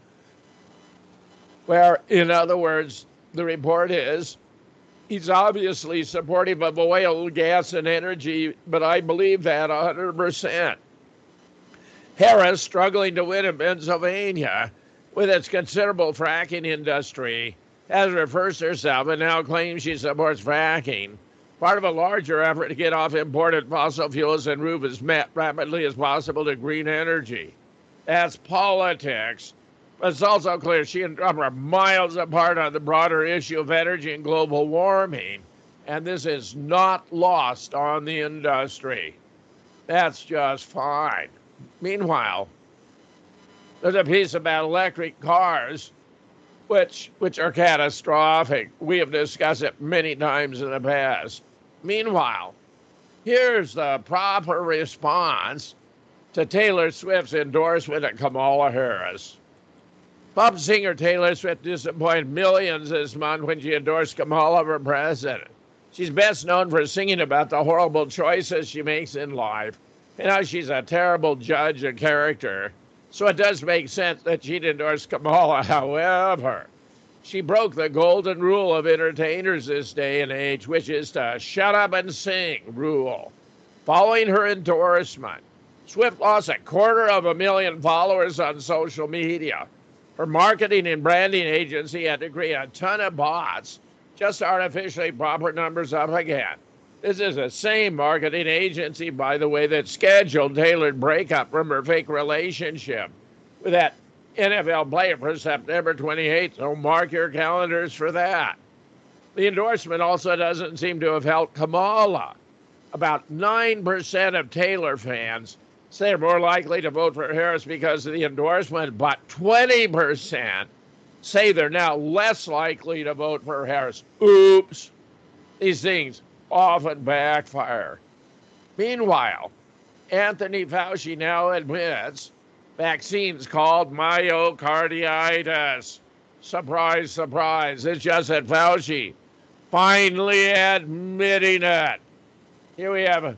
where, in other words, the report is, he's obviously supportive of oil, gas, and energy, but I believe that 100%. Harris, struggling to win in Pennsylvania with its considerable fracking industry, has reversed herself and now claims she supports fracking, part of a larger effort to get off imported fossil fuels and move as rapidly as possible to green energy. That's politics. But it's also clear she and Trump are miles apart on the broader issue of energy and global warming, and this is not lost on the industry. That's just fine. Meanwhile, there's a piece about electric cars, which are catastrophic. We have discussed it many times in the past. Meanwhile, here's the proper response to Taylor Swift's endorsement of Kamala Harris. Pop singer Taylor Swift disappointed millions this month when she endorsed Kamala for president. She's best known for singing about the horrible choices she makes in life and how she's a terrible judge and character. So it does make sense that she'd endorse Kamala. However, she broke the golden rule of entertainers this day and age, which is to shut up and sing rule. Following her endorsement, Swift lost 250,000 followers on social media. Her marketing and branding agency had to create a ton of bots just to artificially prop her numbers up again. This is the same marketing agency, by the way, that scheduled Taylor's breakup from her fake relationship with that NFL player for September 28th, so mark your calendars for that. The endorsement also doesn't seem to have helped Kamala. About 9% of Taylor fans say they're more likely to vote for Harris because of the endorsement, but 20% say they're now less likely to vote for Harris. Oops. These things often backfire. Meanwhile, Anthony Fauci now admits vaccines called myocarditis. Surprise, surprise. It's just that Fauci finally admitting it. Here we have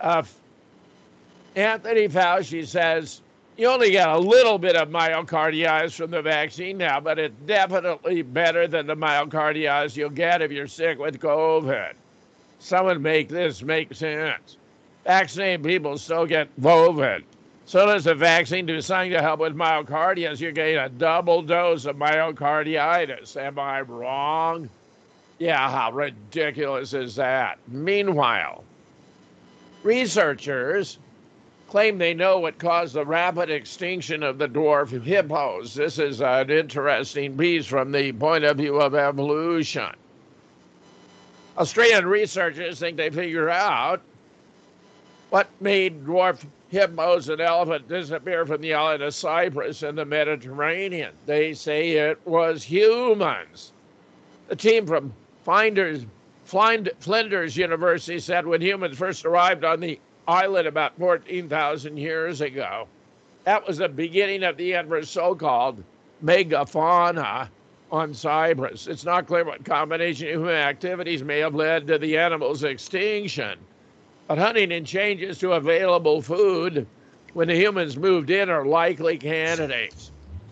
Anthony Fauci says you only get a little bit of myocarditis from the vaccine now, but it's definitely better than the myocarditis you'll get if you're sick with COVID. Someone make this make sense. Vaccinated people still get COVID. So does the vaccine do something to help with myocarditis? You're getting a double dose of myocarditis. Am I wrong? Yeah, how ridiculous is that? Meanwhile, researchers claim they know what caused the rapid extinction of the dwarf hippos. This is an interesting piece from the point of view of evolution. Australian researchers think they figured out what made dwarf hippos and elephant disappear from the island of Cyprus in the Mediterranean. They say it was humans. The team from Flinders University said when humans first arrived on the island about 14,000 years ago, that was the beginning of the end for so-called megafauna on Cyprus. It's not clear what combination of human activities may have led to the animal's extinction, but hunting and changes to available food when the humans moved in are likely candidates.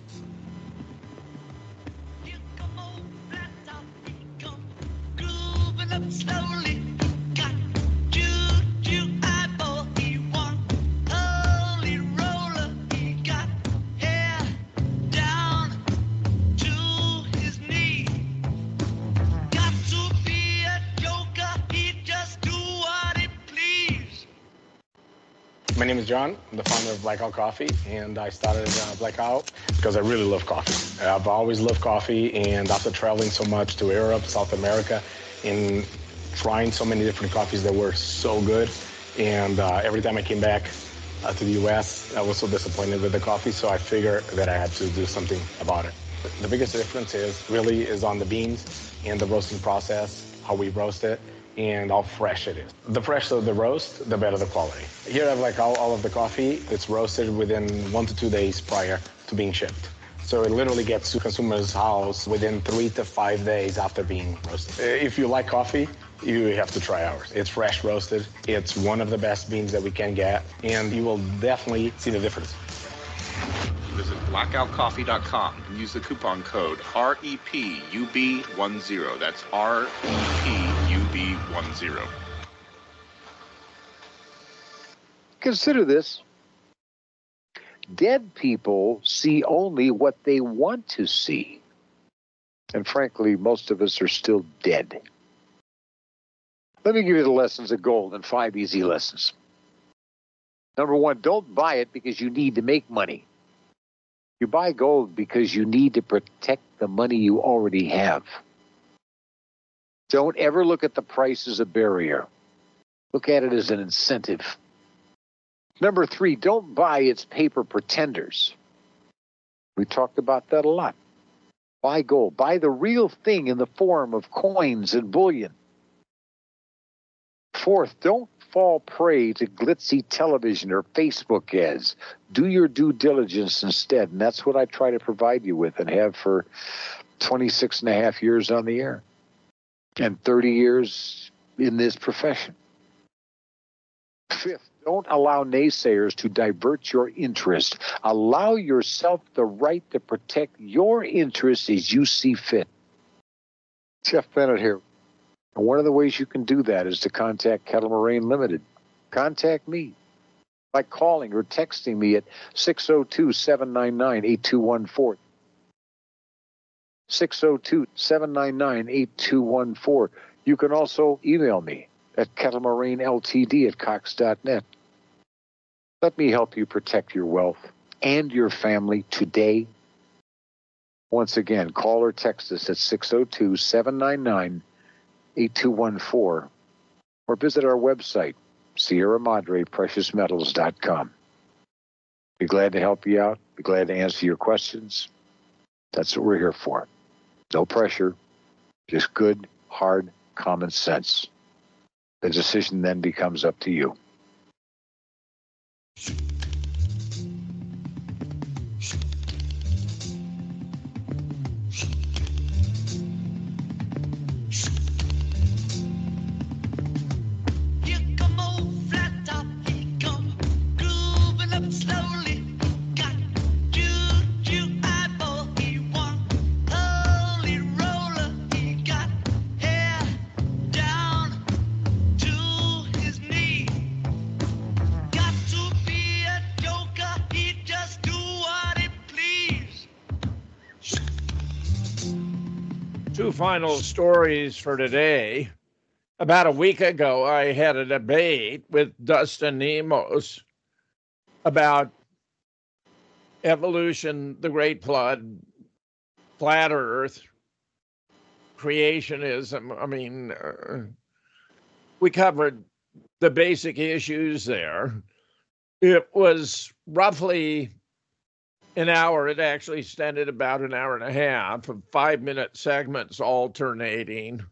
Slowly got juju eyeball. He won holy roller. He got hair down to his knee. Got to be a joker. He just do what he please. My name is John. I'm the founder of Blackout Coffee, and I started Blackout because I really love coffee. I've always loved coffee, and after traveling so much to Europe, South America, and trying so many different coffees that were so good, and every time I came back to the U.S., I was so disappointed with the coffee, so I figured that I had to do something about it. The biggest difference is on the beans and the roasting process, how we roast it, and how fresh it is. The fresher the roast, the better the quality. Here I have all of the coffee. It's roasted within 1 to 2 days prior to being shipped. So it literally gets to consumer's house within 3 to 5 days after being roasted. If you like coffee, you have to try ours. It's fresh roasted. It's one of the best beans that we can get, and you will definitely see the difference. Visit blackoutcoffee.com and use the coupon code REPUB10. That's REPUB10. Consider this. Dead people see only what they want to see. And frankly, most of us are still dead. Let me give you the lessons of gold in 5 easy lessons. Number 1, don't buy it because you need to make money. You buy gold because you need to protect the money you already have. Don't ever look at the price as a barrier. Look at it as an incentive. Number 3, don't buy its paper pretenders. We talked about that a lot. Buy gold. Buy the real thing in the form of coins and bullion. 4th, don't fall prey to glitzy television or Facebook ads. Do your due diligence instead, and that's what I try to provide you with and have for 26 and a half years on the air and 30 years in this profession. 5th, don't allow naysayers to divert your interest. Allow yourself the right to protect your interests as you see fit. Jeff Bennett here. And one of the ways you can do that is to contact Kettle Moraine Limited. Contact me by calling or texting me at 602-799-8214. 602-799-8214. You can also email me at kettlemoraineLTD@cox.net. Let me help you protect your wealth and your family today. Once again, call or text us at 602-799-8214 or visit our website, Sierra Madre PreciousMetals.com. Be glad to help you out. Be glad to answer your questions. That's what we're here for. No pressure, just good, hard, common sense. The decision then becomes up to you. Two final stories for today. About a week ago, I had a debate with Dustin Nemos, about evolution, the Great Flood, flat Earth, creationism. I mean, we covered the basic issues there. It was roughly an hour. It actually extended about an hour and a half of 5-minute segments alternating.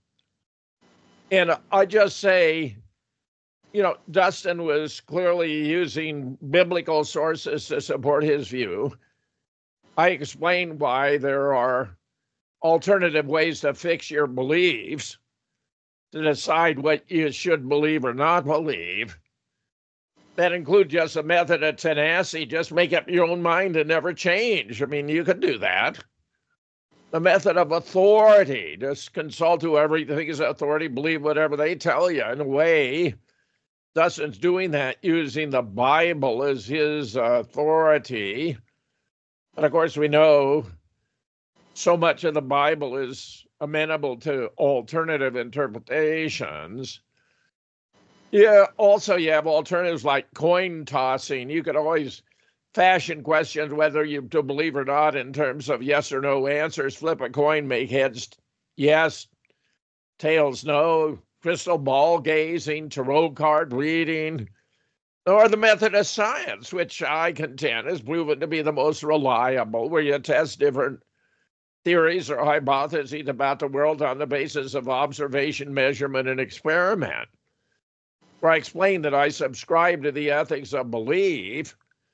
And I just say, you know, Dustin was clearly using biblical sources to support his view. I explained why there are alternative ways to fix your beliefs, to decide what you should believe or not believe. That include just a method of tenacity, just make up your own mind and never change. I mean, you could do that. The method of authority, just consult whoever you think is authority, believe whatever they tell you. In a way, Dustin's doing that using the Bible as his authority. And of course, we know so much of the Bible is amenable to alternative interpretations. Yeah, also you have alternatives like coin tossing. You could always fashion questions whether you to believe or not in terms of yes or no answers. Flip a coin, make heads yes, tails no, crystal ball gazing, tarot card reading, or the method of science, which I contend is proven to be the most reliable, where you test different theories or hypotheses about the world on the basis of observation, measurement, and experiment. Where I explained that I subscribe to the ethics of belief,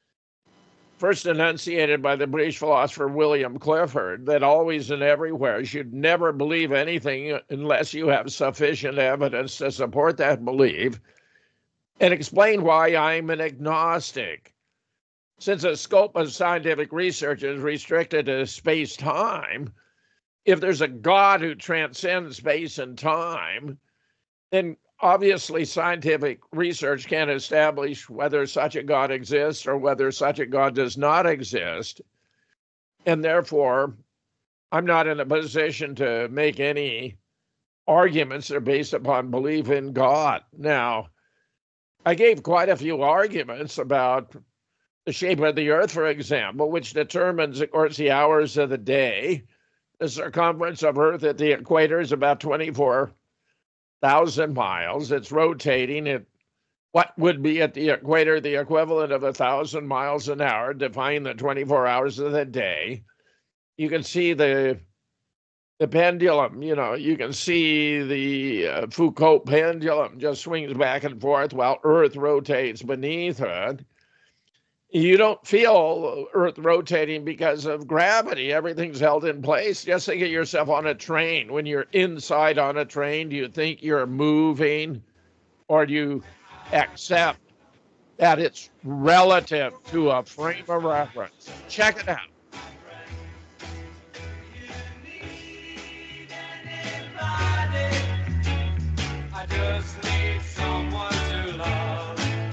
first enunciated by the British philosopher William Clifford, that always and everywhere you should never believe anything unless you have sufficient evidence to support that belief, and explain why I'm an agnostic. Since the scope of scientific research is restricted to space-time, if there's a God who transcends space and time, then obviously scientific research can't establish whether such a God exists or whether such a God does not exist. And therefore, I'm not in a position to make any arguments that are based upon belief in God. Now, I gave quite a few arguments about the shape of the Earth, for example, which determines, of course, the hours of the day. The circumference of Earth at the equator is about 24,000 miles. It's rotating at what would be at the equator the equivalent of 1,000 miles an hour, define the 24 hours of the day. You can see the pendulum, you know, you can see the Foucault pendulum just swings back and forth while Earth rotates beneath it. You don't feel Earth rotating because of gravity. Everything's held in place. Just think of yourself on a train. When you're inside on a train, do you think you're moving, or do you accept that it's relative to a frame of reference? Check it out. I just need someone to love.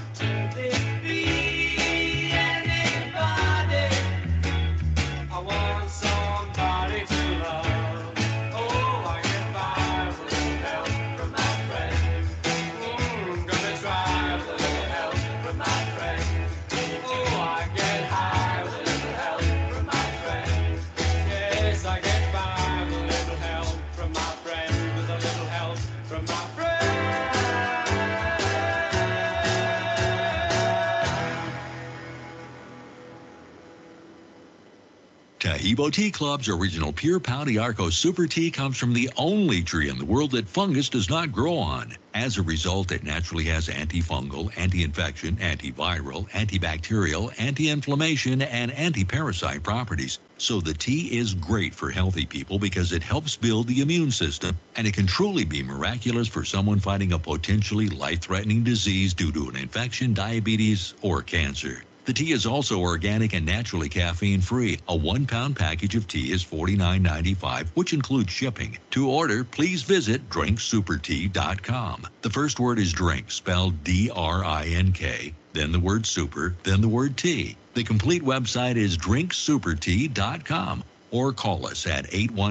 Taheebo Tea Club's original Pure Pau d'Arco Super Tea comes from the only tree in the world that fungus does not grow on. As a result, it naturally has antifungal, anti-infection, antiviral, antibacterial, anti-inflammation, and anti-parasite properties. So the tea is great for healthy people because it helps build the immune system, and it can truly be miraculous for someone fighting a potentially life-threatening disease due to an infection, diabetes, or cancer. The tea is also organic and naturally caffeine-free. A 1-pound package of tea is $49.95, which includes shipping. To order, please visit drinksupertea.com. The first word is drink, spelled D-R-I-N-K, then the word super, then the word tea. The complete website is drinksupertea.com. or call us at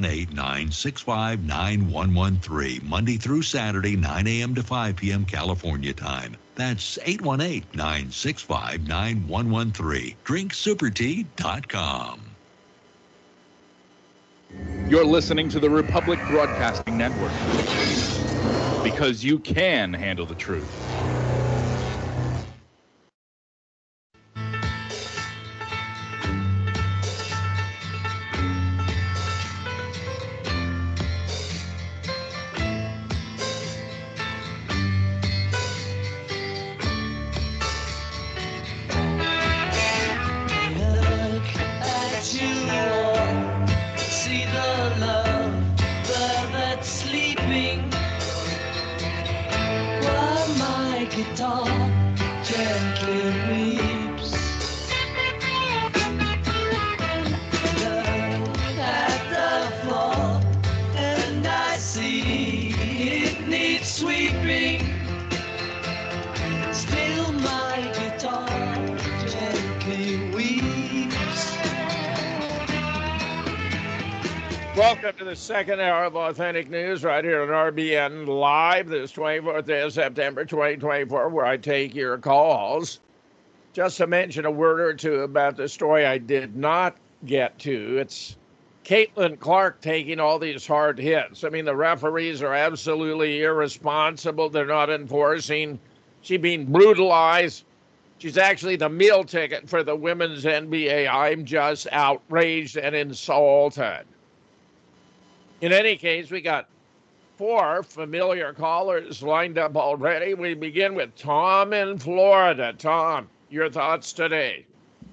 818-965-9113, Monday through Saturday, 9 a.m. to 5 p.m. California time. That's 818-965-9113. DrinkSuperTea.com. You're listening to the Republic Broadcasting Network, because you can handle the truth. Welcome to the second hour of Authentic News right here on RBN Live this 24th day of September 2024, where I take your calls. Just to mention a word or two about the story I did not get to. It's Caitlin Clark taking all these hard hits. I mean, the referees are absolutely irresponsible. They're not enforcing. She's being brutalized. She's actually the meal ticket for the women's NBA. I'm just outraged and insulted. In any case, we got 4 familiar callers lined up already. We begin with Tom in Florida. Tom, your thoughts today?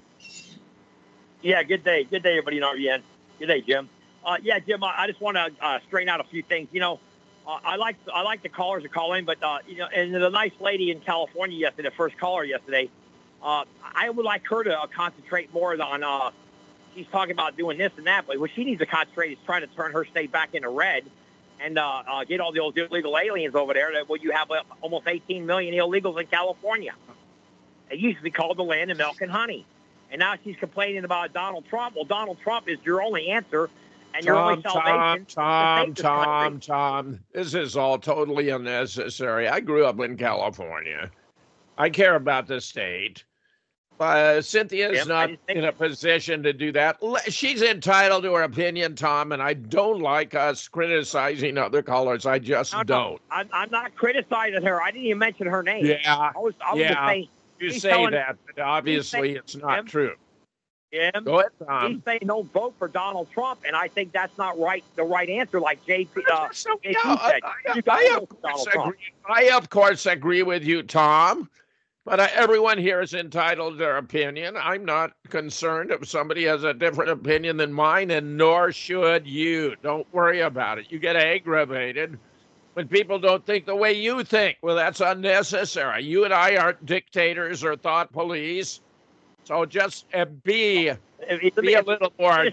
Yeah, good day. Good day, everybody in RBN. Good day, Jim. Jim, I just want to straighten out a few things. You know, I like the callers that call in, but, and the nice lady in California yesterday, the first caller yesterday, I would like her to concentrate more on she's talking about doing this and that, but what she needs to concentrate is trying to turn her state back into red and get all the old illegal aliens over there. Well, you have almost 18 million illegals in California. It used to be called the land of milk and honey. And now she's complaining about Donald Trump. Well, Donald Trump is your only answer and your only salvation. Tom, this is all totally unnecessary. I grew up in California. I care about the state. Cynthia is not in a position to do that. She's entitled to her opinion, Tom, and I don't like us criticizing other callers. I just don't. I'm not criticizing her. I didn't even mention her name. Yeah, I was just saying, you say that, but obviously it's not true. Jim, go ahead, Tom. He's saying don't vote for Donald Trump, and I think that's not right. The right answer, like JP said. I of course agree with you, Tom. But everyone here is entitled to their opinion. I'm not concerned if somebody has a different opinion than mine, and nor should you. Don't worry about it. You get aggravated when people don't think the way you think. Well, that's unnecessary. You and I aren't dictators or thought police. So just be a little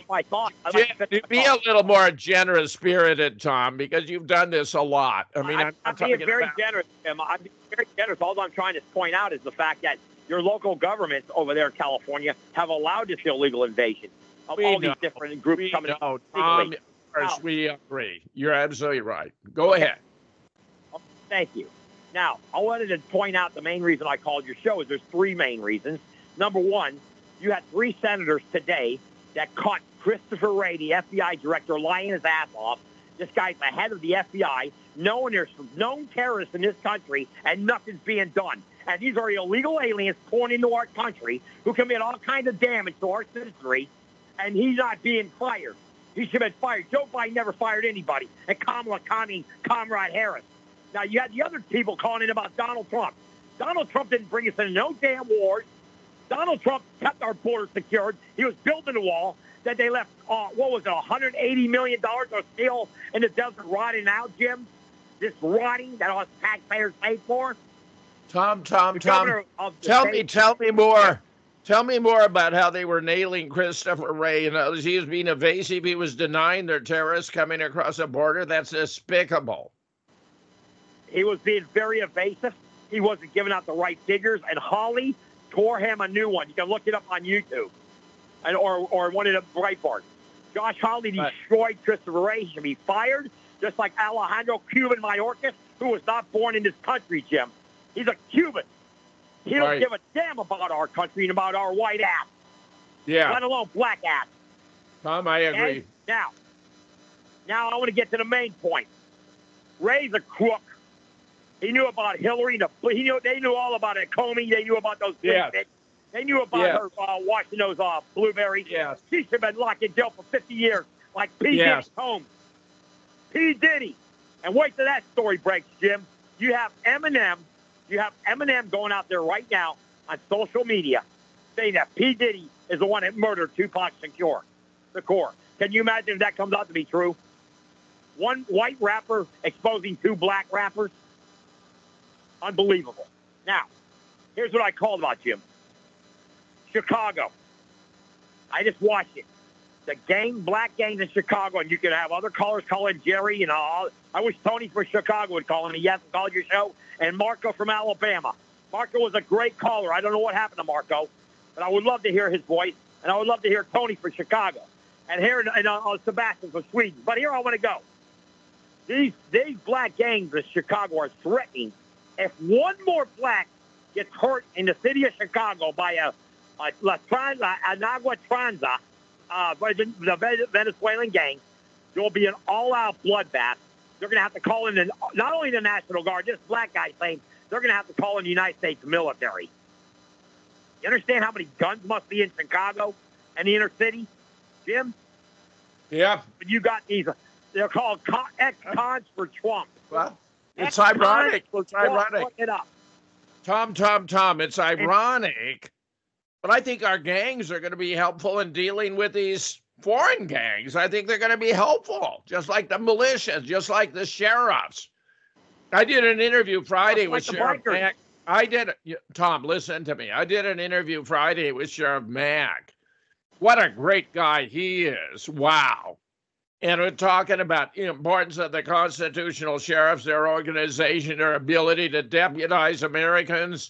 more generous spirited, Tom, because you've done this a lot. I mean, I'm being very generous, Tim. I'm being very generous. All I'm trying to point out is the fact that your local governments over there in California have allowed this illegal invasion of all these different groups coming in. Tom, of course, we agree. You're absolutely right. Go ahead. Thank you. Now, I wanted to point out the main reason I called your show is there's 3 main reasons. Number one, you had 3 senators today that caught Christopher Wray, the FBI director, lying his ass off. This guy's the head of the FBI, knowing there's known terrorists in this country, and nothing's being done. And these are illegal aliens pouring into our country who commit all kinds of damage to our citizenry, and he's not being fired. He should have been fired. Joe Biden never fired anybody, and Kamala Comrade Harris. Now, you had the other people calling in about Donald Trump. Donald Trump didn't bring us into no damn wars. Donald Trump kept our border secured. He was building a wall that they left, $180 million of steel in the desert rotting out, Jim? This rotting that us taxpayers paid for? Tom, tell me more. Tell me more about how they were nailing Christopher Wray. You know, he was being evasive. He was denying their terrorists coming across the border. That's despicable. He was being very evasive. He wasn't giving out the right figures. And Hawley tore him a new one. You can look it up on YouTube or one of the Breitbart. Josh Hawley destroyed Christopher Ray. He should be fired, just like Alejandro Cuban Mayorkas, who was not born in this country, Jim. He's a Cuban. He don't give a damn about our country and about our white ass. Yeah. Let alone black ass. Tom, I agree. And now I want to get to the main point. Ray's a crook. He knew about Hillary. They knew all about it. Comey. They knew about those things. They knew about her washing those blueberries. Yes. She should have been locked in jail for 50 years, like P. Diddy's home. P. Diddy. And wait till that story breaks, Jim. You have Eminem going out there right now on social media saying that P. Diddy is the one that murdered Tupac Shakur. Can you imagine if that comes out to be true? One white rapper exposing two black rappers? Unbelievable. Now, here's what I called about, Jim. Chicago. I just watched it. The black gangs in Chicago, and you could have other callers call in Jerry and all. I wish Tony from Chicago would call in. Yes, called your show. And Marco from Alabama. Marco was a great caller. I don't know what happened to Marco, but I would love to hear his voice, and I would love to hear Tony from Chicago, and hear Sebastian from Sweden. But here I want to go. These black gangs in Chicago are threatening. If one more black gets hurt in the city of Chicago by a Agua Tranza, by the Venezuelan gang, there will be an all-out bloodbath. They're going to have to call in not only the National Guard, this black guy saying they're going to have to call in the United States military. You understand how many guns must be in Chicago and the inner city, Jim? Yeah. But you got these, they're called ex-cons for Trump. Well, it's ironic. It's ironic. Look it up. Tom, it's ironic. But I think our gangs are going to be helpful in dealing with these foreign gangs. I think they're going to be helpful, just like the militias, just like the sheriffs. I did an interview Friday with Sheriff Mack. Tom, listen to me. I did an interview Friday with Sheriff Mack. What a great guy he is. Wow. And we're talking about the importance of the constitutional sheriffs, their organization, their ability to deputize Americans.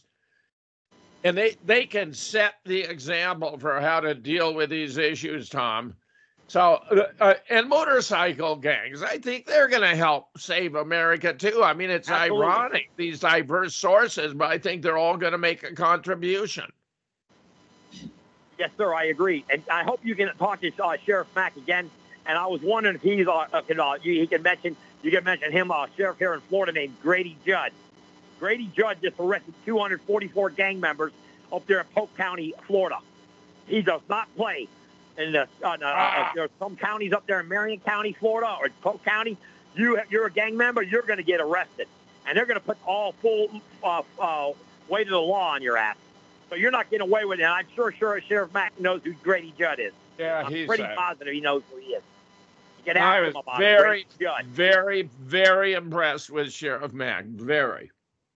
And they can set the example for how to deal with these issues, Tom. So, and motorcycle gangs, I think they're going to help save America, too. I mean, it's ironic, these diverse sources, but I think they're all going to make a contribution. Yes, sir, I agree. And I hope you can talk to Sheriff Mack again. And I was wondering if you can mention him, sheriff here in Florida named Grady Judd. Grady Judd just arrested 244 gang members up there in Polk County, Florida. He does not play. And there are some counties up there in Marion County, Florida, or Polk County. You're a gang member, you're going to get arrested. And they're going to put all full weight of the law on your ass. So you're not getting away with it. And I'm sure Sheriff Mack knows who Grady Judd is. Yeah, I'm pretty positive he knows who he is. I was very, very impressed with Sheriff Mack. Very.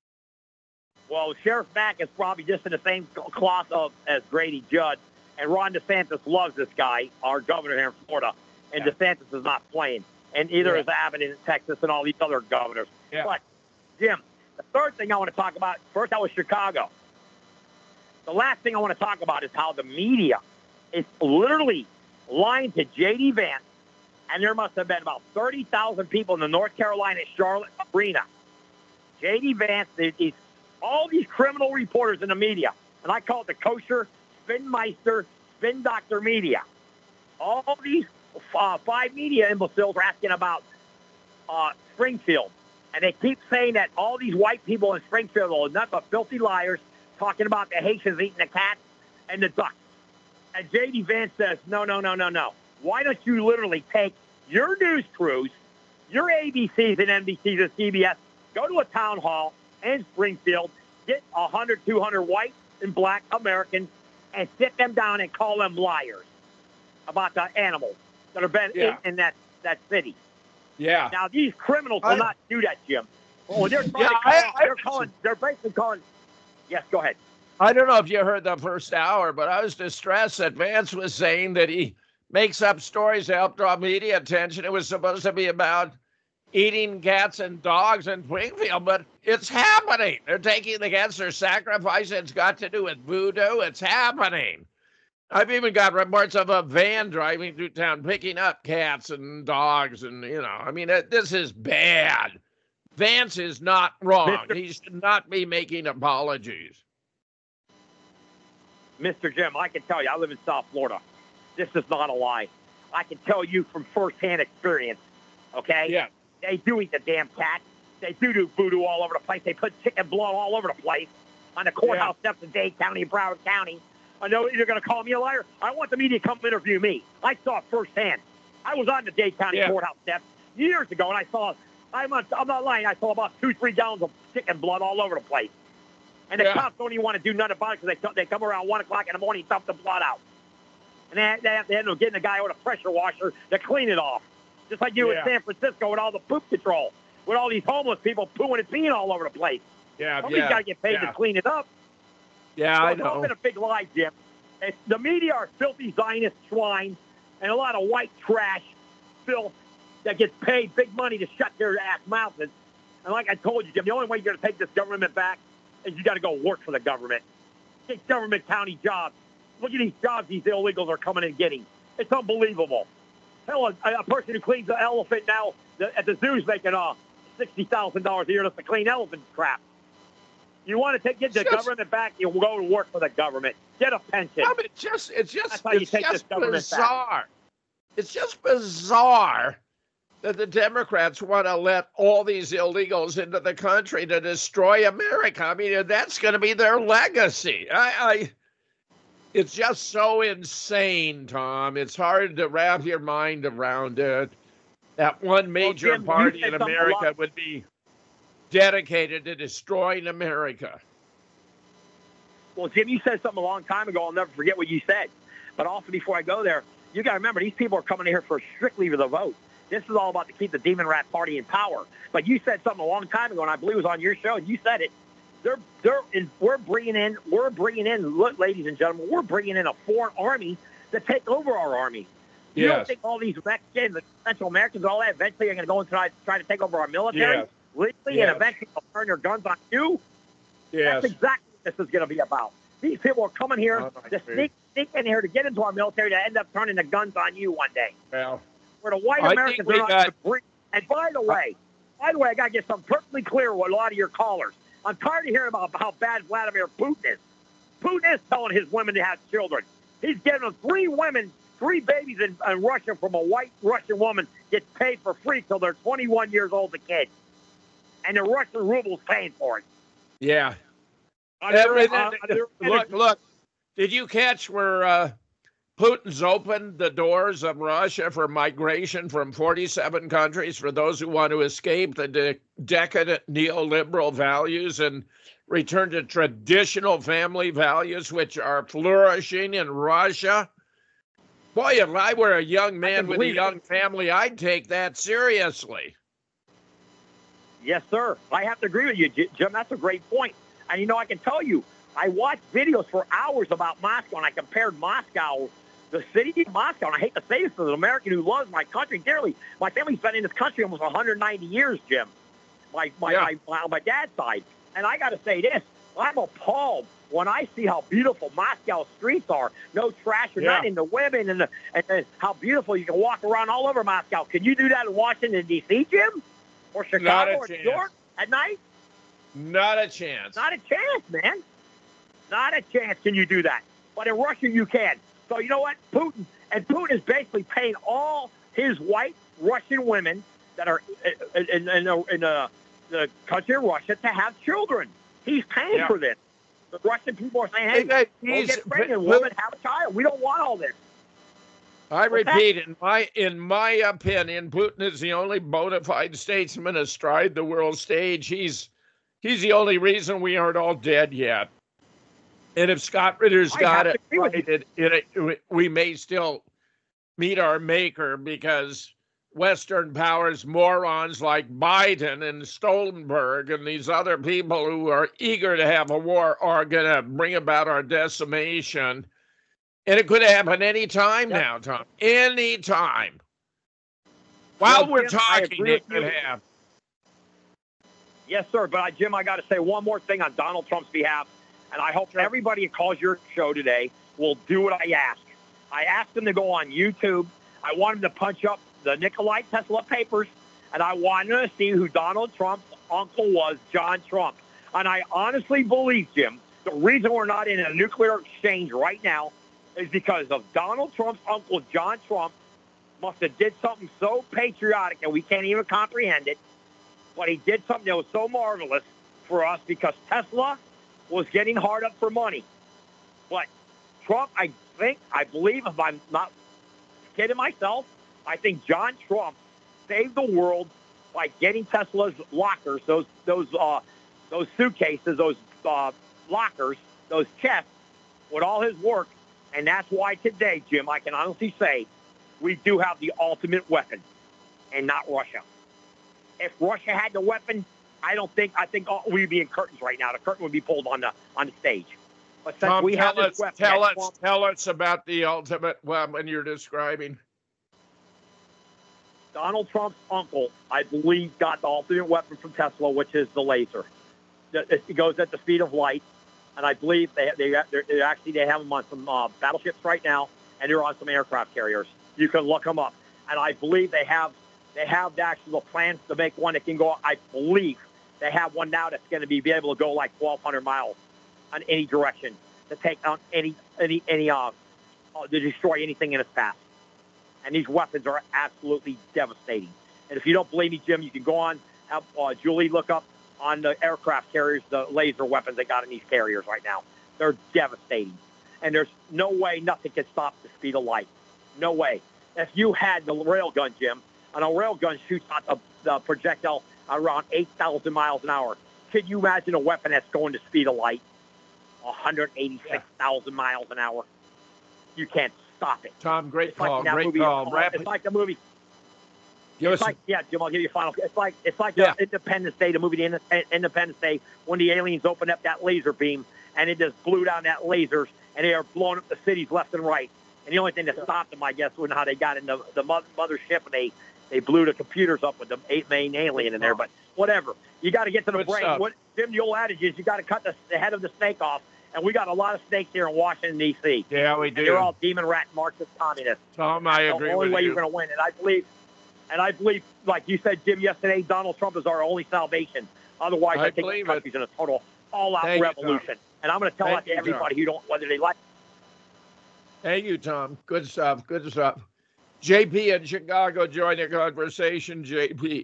Well, Sheriff Mack is probably just in the same cloth as Grady Judd. And Ron DeSantis loves this guy, our governor here in Florida. And DeSantis is not playing. And either is Abbott in Texas and all these other governors. Yeah. But, Jim, the third thing I want to talk about, first that was Chicago. The last thing I want to talk about is how the media is literally lying to J.D. Vance. And there must have been about 30,000 people in the North Carolina Charlotte arena. J.D. Vance, all these criminal reporters in the media, and I call it the kosher Spinmeister, spin doctor media. All these five media imbeciles are asking about Springfield. And they keep saying that all these white people in Springfield are nothing but filthy liars, talking about the Haitians eating the cats and the ducks. And J.D. Vance says, no. Why don't you literally take your news crews, your ABCs and NBCs and CBS, go to a town hall in Springfield, get 100, 200 white and black Americans, and sit them down and call them liars about the animals that have been in that city. Yeah. Now, these criminals will not do that, Jim. Well, they're they're basically calling. Yes, go ahead. I don't know if you heard the first hour, but I was distressed that Vance was saying that he makes up stories to help draw media attention. It was supposed to be about eating cats and dogs in Springfield, but it's happening. They're taking the cats, they're sacrificing. It's got to do with voodoo. It's happening. I've even got reports of a van driving through town picking up cats and dogs, and I mean, this is bad. Vance is not wrong. He should not be making apologies. Mr. Jim, I can tell you, I live in South Florida. This is not a lie. I can tell you from firsthand experience, okay? Yeah. They do eat the damn cat. They do voodoo all over the place. They put chicken blood all over the place on the courthouse steps in Dade County and Broward County. I know you're going to call me a liar. I want the media to come interview me. I saw it firsthand. I was on the Dade County courthouse steps years ago, and I saw, I'm not lying, I saw about 2-3 gallons of chicken blood all over the place. And the cops don't even want to do nothing about it because they come around 1 o'clock in the morning and dump the blood out. And they end up getting a guy with a pressure washer to clean it off. Just like you in San Francisco with all the poop control, with all these homeless people pooing and peeing all over the place. Somebody's got to get paid to clean it up. Yeah, so I it's know. all been a big lie, Jim. The media are filthy Zionist swine and a lot of white trash filth that gets paid big money to shut their ass mouths. And like I told you, Jim, the only way you're going to take this government back is you got to go work for the government. Get government county jobs. Look at these jobs these illegals are coming and getting. It's unbelievable. Hell, a person who cleans an elephant now at the zoo is making $60,000 a year just to clean elephant crap. You want to get the government back, you go to work for the government. Get a pension. No, but it's just government bizarre. back. It's just bizarre that the Democrats want to let all these illegals into the country to destroy America. I mean, that's going to be their legacy. It's just so insane, Tom. It's hard to wrap your mind around it. That one major Jim, party in America would be dedicated to destroying America. Well, Jim, you said something a long time ago. I'll never forget what you said. But also, before I go there, you got to remember, these people are coming in here strictly for the vote. This is all about to keep the Demon Rat Party in power. But you said something a long time ago, and I believe it was on your show, and you said it. We're bringing in, look, ladies and gentlemen, we're bringing in a foreign army to take over our army. You don't think all these Mexicans, the Central Americans, all that, eventually are going to go and try to take over our military legally, and eventually they'll turn their guns on you? That's exactly what this is going to be about. These people are coming here to sneak in here to get into our military to end up turning the guns on you one day. Well, where the white Americans are not going to bring. And by the way, I got to get something perfectly clear with a lot of your callers. I'm tired of hearing about how bad Vladimir Putin is. Putin is telling his women to have children. He's giving them 3 babies in Russia from a white Russian woman, gets paid for free till they're 21 years old, a kid. And the Russian ruble's paying for it. Yeah. Look, did you catch where Putin's opened the doors of Russia for migration from 47 countries for those who want to escape the decadent neoliberal values and return to traditional family values, which are flourishing in Russia? Boy, if I were a young man with a young family, I'd take that seriously. Yes, sir. I have to agree with you, Jim. That's a great point. And, I can tell you, I watched videos for hours about Moscow, and I compared Moscow, the city of Moscow, and I hate to say this as an American who loves my country dearly. My family's been in this country almost 190 years, Jim, my dad's side. And I got to say this, I'm appalled when I see how beautiful Moscow streets are. No trash or nothing. The women and how beautiful you can walk around all over Moscow. Can you do that in Washington, D.C., Jim? Or Chicago or New York at night? Not a chance. Not a chance, man. Not a chance can you do that. But in Russia, you can. So you know what? Putin is basically paying all his white Russian women that are in the country of Russia to have children. He's paying for this. The Russian people are saying, hey, go get pregnant, woman, have a child. We don't want all this. I repeat, in my opinion, Putin is the only bona fide statesman astride the world stage. He's the only reason we aren't all dead yet. And if Scott Ritter's got it right, we may still meet our maker, because Western powers, morons like Biden and Stoltenberg and these other people who are eager to have a war are going to bring about our decimation. And it could happen any time now, Tom. Any time. While we're talking, it could happen. Yes, sir. But, Jim, I got to say one more thing on Donald Trump's behalf. And I hope everybody who calls your show today will do what I ask. I asked him to go on YouTube. I want him to punch up the Nikolai Tesla papers, and I want him to see who Donald Trump's uncle was, John Trump. And I honestly believe, Jim, the reason we're not in a nuclear exchange right now is because of Donald Trump's uncle, John Trump, must have did something so patriotic that we can't even comprehend it. But he did something that was so marvelous for us because Tesla was getting hard up for money. But Trump, I believe, if I'm not kidding myself, I think John Trump saved the world by getting Tesla's lockers, those suitcases, those lockers, those chests, with all his work. And that's why today, Jim, I can honestly say we do have the ultimate weapon, and not Russia. If Russia had the weapon, I think we'd be in curtains right now. The curtain would be pulled on the stage. But since Tom, we have this weapon, tell us about the ultimate weapon you're describing. Donald Trump's uncle, I believe, got the ultimate weapon from Tesla, which is the laser. It goes at the speed of light, and I believe they have them on some battleships right now, and they're on some aircraft carriers. You can look them up, and I believe they have the actual plans to make one that can go. I believe they have one now that's going to be able to go like 1,200 miles on any direction to take on to destroy anything in its path. And these weapons are absolutely devastating. And if you don't believe me, Jim, you can go on, have Julie look up on the aircraft carriers, the laser weapons they got in these carriers right now. They're devastating. And there's no way nothing can stop the speed of light. No way. If you had the rail gun, Jim, and a rail gun shoots out the projectile around 8,000 miles an hour, could you imagine a weapon that's going the speed of light? 186,000 miles an hour. You can't stop it. Tom, great call. Like Great call. It's like the movie. Jim, I'll give you a final. It's like Independence Day, the movie Independence Day, when the aliens opened up that laser beam and it just blew down that lasers and they are blowing up the cities left and right. And the only thing that stopped them, I guess, was how they got in the mothership and they blew the computers up with the main alien in there. But whatever. You got to get to the brain. Jim, the old adage is you got to cut the head of the snake off. And we got a lot of snakes here in Washington, D.C. Yeah, we do. And they're all demon rat Marxist communists. Tom, I agree with you. The only way you're going to win. And I believe, like you said, Jim, yesterday, Donald Trump is our only salvation. Otherwise, I think the country's in a total all-out revolution. And I'm going to tell that to everybody who don't, whether they like. Thank you, Tom. Good stuff. Good stuff. JP in Chicago, join the conversation. JP.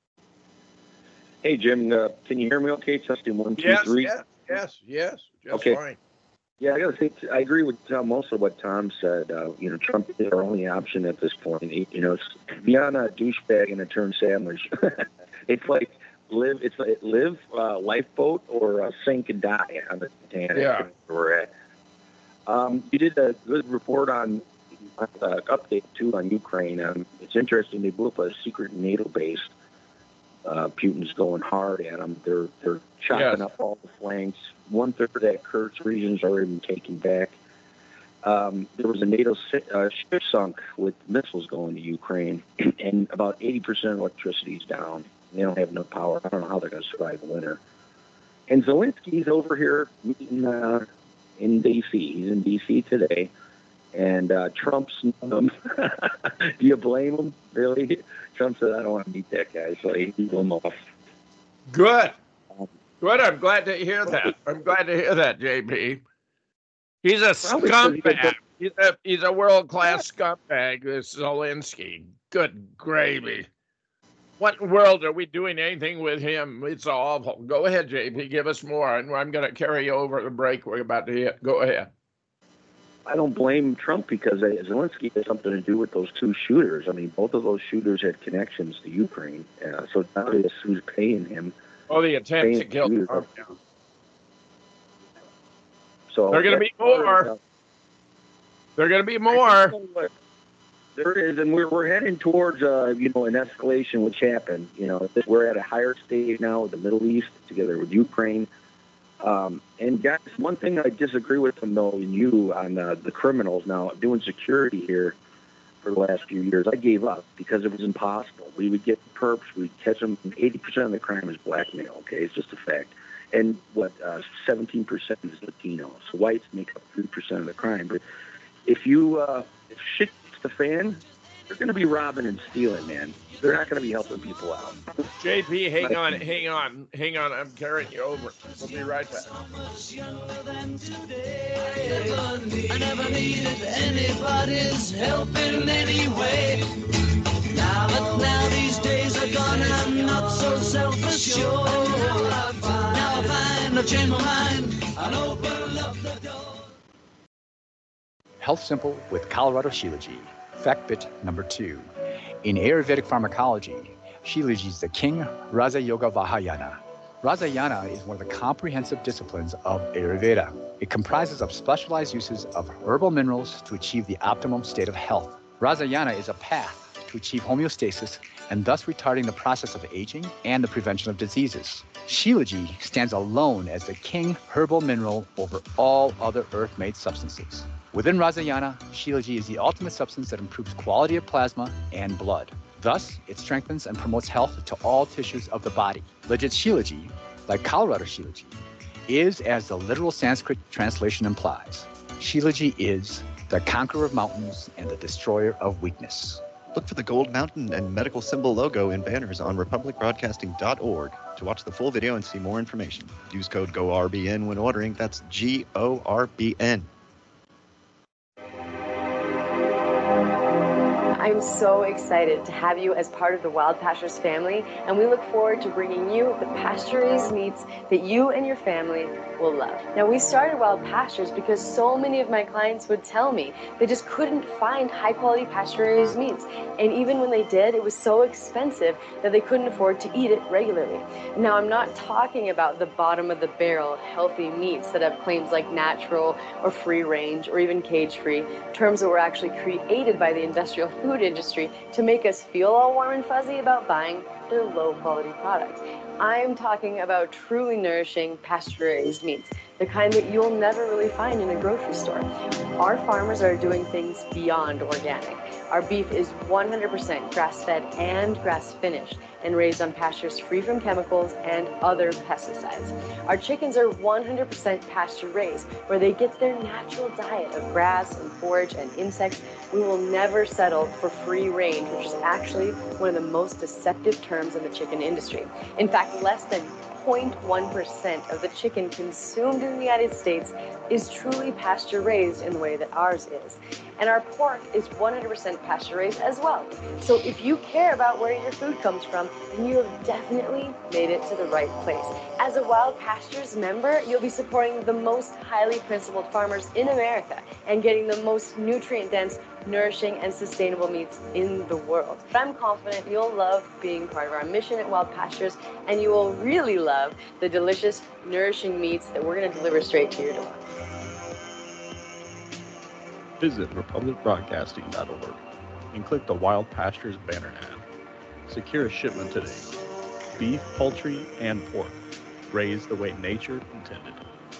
Hey, Jim. Can you hear me okay? Testing 1, 2, 3. Yes. Just okay. Fine. Yeah, I got to say, I agree with most of what Tom said. Trump is our only option at this point. It's beyond a douchebag and a turned sandwich. It's like live lifeboat or sink and die on the Titanic. Yeah. Where we're at. You did a good report on update too on Ukraine. It's interesting. They blew up a secret NATO base. Putin's going hard at them. They're chopping up all the flanks. 1/3 of that Kursk region's already been taken back. There was a NATO ship sunk with missiles going to Ukraine, and about 80% of electricity is down. They don't have enough power. I don't know how they're going to survive the winter. And Zelensky's over here meeting in D.C. He's in D.C. today, and Trump's them. Do you blame him? Really? Trump said, I don't want to meet that guy, so he blew him off. Good. I'm glad to hear that. JP. He's a scumbag. He's a world-class scumbag, this Zelensky. Good gravy. What in the world are we doing anything with him? It's awful. Go ahead, JP. Give us more, and I'm going to carry over the break we're about to hit. Go ahead. I don't blame Trump because Zelensky had something to do with those two shooters. I mean, both of those shooters had connections to Ukraine. So it's not obvious who's paying him. Oh, the attempt to kill Trump. So there are going to be more. There are going to be more. There is, and we're heading towards an escalation, which happened. We're at a higher stage now with the Middle East together with Ukraine. And guys, one thing I disagree with them though, and you on the criminals now doing security here. for the last few years. I gave up because it was impossible. We would get perps, we'd catch them. 80% of the crime is blackmail, okay? It's just a fact. And 17% is Latino. So whites make up 3% of the crime. But if shit hits the fan, they're going to be robbing and stealing, man. They're not going to be helping people out. JP, hang on. I'm carrying you over. We'll be right back. I never needed anybody's help in any way. Now these days are gone and I'm not so self-assured. Now I find I've changed my mind and open up the door. Health Simple with Colorado Shilajit. Fact bit number 2. In Ayurvedic pharmacology, Shilajit is the king Raja Yoga Vahayana. Rajayana is one of the comprehensive disciplines of Ayurveda. It comprises of specialized uses of herbal minerals to achieve the optimum state of health. Rajayana is a path to achieve homeostasis and thus retarding the process of aging and the prevention of diseases. Shilajit stands alone as the king herbal mineral over all other earth-made substances. Within Rajayana, Shilajit is the ultimate substance that improves quality of plasma and blood. Thus, it strengthens and promotes health to all tissues of the body. Legit Shilajit, like Colorado Shilajit, is as the literal Sanskrit translation implies. Shilajit is the conqueror of mountains and the destroyer of weakness. Look for the gold mountain and medical symbol logo in banners on republicbroadcasting.org to watch the full video and see more information. Use code GORBN when ordering. That's GORBN. I'm so excited to have you as part of the Wild Pastures family, and we look forward to bringing you the pasture-raised meats that you and your family will love. Now, we started Wild Pastures because so many of my clients would tell me they just couldn't find high-quality pasture-raised meats, and even when they did, it was so expensive that they couldn't afford to eat it regularly. Now, I'm not talking about the bottom-of-the-barrel healthy meats that have claims like natural or free-range or even cage-free, terms that were actually created by the industrial food industry to make us feel all warm and fuzzy about buying their low-quality products. I'm talking about truly nourishing pasture-raised meats, the kind that you'll never really find in a grocery store. Our farmers are doing things beyond organic. Our beef is 100% grass-fed and grass-finished and raised on pastures free from chemicals and other pesticides. Our chickens are 100% pasture-raised, where they get their natural diet of grass and forage and insects. We will never settle for free range, which is actually one of the most deceptive terms in the chicken industry. In fact, less than 0.1% of the chicken consumed in the United States is truly pasture-raised in the way that ours is. And our pork is 100% pasture-raised as well. So if you care about where your food comes from, then you have definitely made it to the right place. As a Wild Pastures member, you'll be supporting the most highly principled farmers in America and getting the most nutrient-dense, nourishing, and sustainable meats in the world. But I'm confident you'll love being part of our mission at Wild Pastures, and you will really love the delicious, nourishing meats that we're going to deliver straight to your door. Visit republicbroadcasting.org and click the Wild Pastures banner ad. Secure a shipment today. Beef, poultry, and pork, raised the way nature intended.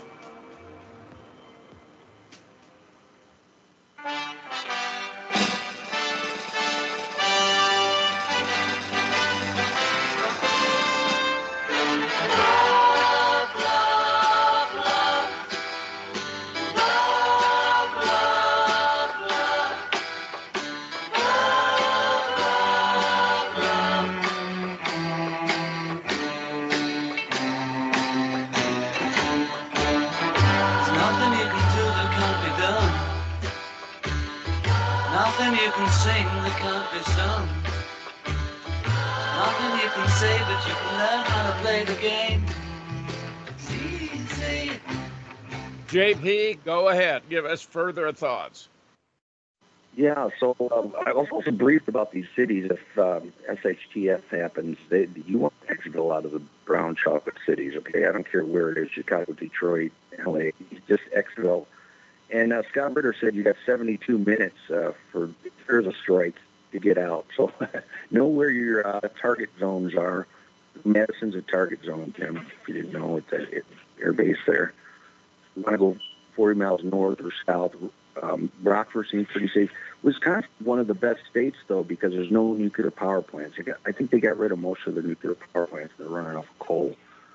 JP, go ahead. Give us further thoughts. Yeah, so I was also briefed about these cities. If SHTF happens, you want to exit a lot of the brown chocolate cities, okay? I don't care where it is, Chicago, Detroit, LA, just exit. And Scott Ritter said you got 72 minutes for if there's a strike to get out. So know where your target zones are. Madison's a target zone, Tim, if you didn't know. It's air base there. You want to go 40 miles north or south, Rockford seems pretty safe. Wisconsin, one of the best states though, because there's no nuclear power plants. I think they got rid of most of the nuclear power plants. They're running off of coal.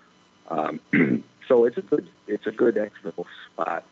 So it's a good exfil spot.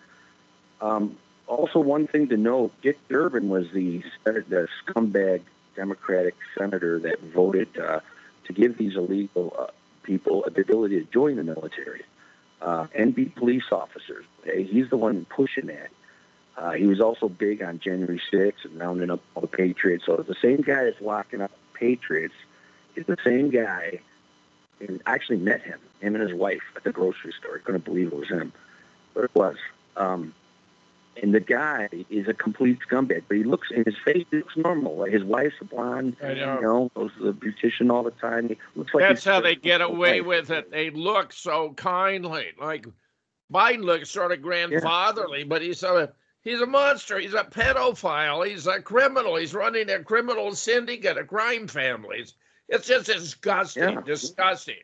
Also, one thing to note: Dick Durbin was the scumbag Democratic senator that voted to give these illegal people the ability to join the military and be police officers. He's the one pushing that. He was also big on January 6th and rounding up all the patriots. So the same guy that's locking up patriots is the same guy who actually met him and his wife at the grocery store. I couldn't believe it was him, but it was. And the guy is a complete scumbag, but he looks in his face. He looks normal. Like his wife's a blonde. I know. You know, goes to the beautician all the time. He looks like that's how they get away with it. They look so kindly. Like Biden looks sort of grandfatherly, but he's a monster. He's a pedophile. He's a criminal. He's running a criminal syndicate of crime families. It's just disgusting. Disgusting.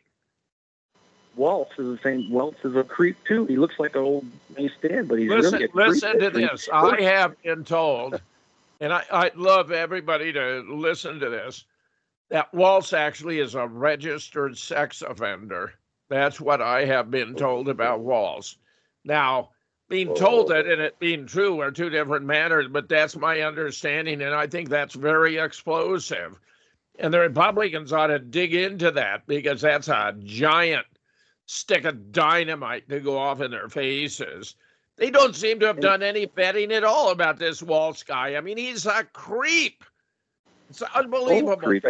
Waltz is the same. Waltz is a creep too. He looks like an old nice dad, but he's really a creep. Listen to this. I have been told, and I'd love everybody to listen to this, that Waltz actually is a registered sex offender. That's what I have been told about Waltz. Now, being told that and it being true are two different matters, but that's my understanding, and I think that's very explosive. And the Republicans ought to dig into that because that's a giant stick of dynamite to go off in their faces. They don't seem to have done any vetting at all about this Waltz guy. I mean, he's a creep. It's unbelievable. Creep.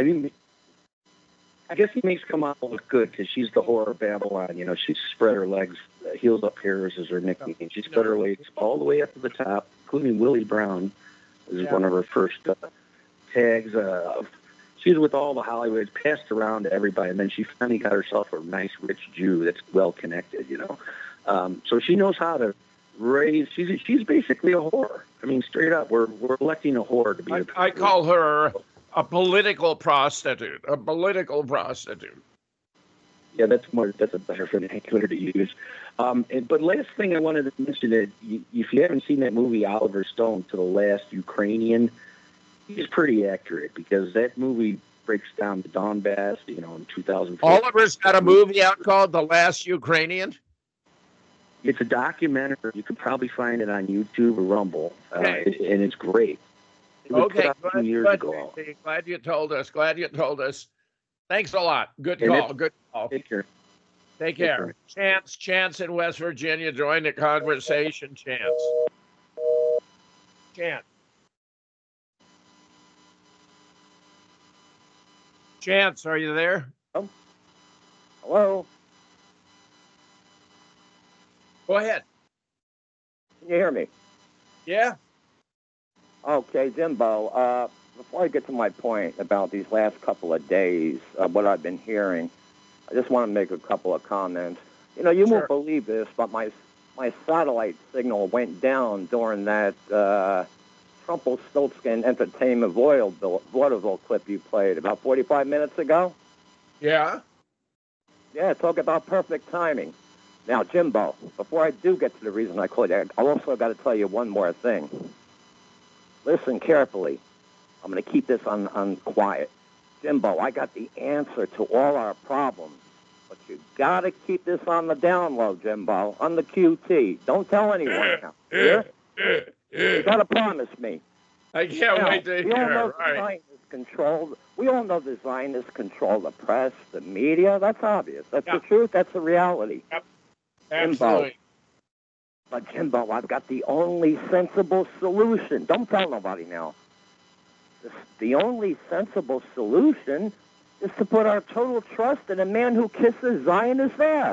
I guess he makes Kamala look good because she's the whore of Babylon. You know, she spread her legs, heels up Harris is her nickname. She spread her legs all the way up to the top, including Willie Brown. This is one of her first tags. She was with all the Hollywoods, passed around to everybody, and then she finally got herself a nice, rich Jew that's well-connected, you know. So she knows how to raise. She's basically a whore. I mean, straight up, we're electing a whore to be I call her a political prostitute, a political prostitute. Yeah, that's a better vernacular to use. But last thing I wanted to mention is, if you haven't seen that movie Oliver Stone, To the Last Ukrainian, he's pretty accurate because that movie breaks down the Donbass, you know, in 2004. Oliver's got a movie out called The Last Ukrainian? It's a documentary. You could probably find it on YouTube or Rumble, and it's great. It was put out 2 years ago. Glad you told us. Thanks a lot. Good call. Take care. Take care. Chance in West Virginia, join the conversation. Chance, are you there? Hello. Go ahead. Can you hear me? Yeah. Okay, Jimbo. Before I get to my point about these last couple of days, what I've been hearing, I just want to make a couple of comments. You know, you won't believe this, but my satellite signal went down during that Trumpelstiltskin Entertainment vaudeville clip you played about 45 minutes ago. Yeah? Yeah, talk about perfect timing. Now, Jimbo, before I do get to the reason I called you, I also got to tell you one more thing. Listen carefully. I'm going to keep this on quiet. Jimbo, I got the answer to all our problems. But you got to keep this on the down low, Jimbo, on the QT. Don't tell anyone now. Hear? You got to promise me. I can't wait to hear. We all know the Zionists control the press, the media. That's obvious. That's the truth. That's the reality. Yep. Absolutely. But Jimbo, I've got the only sensible solution. Don't tell nobody now. The only sensible solution is to put our total trust in a man who kisses Zionist ass.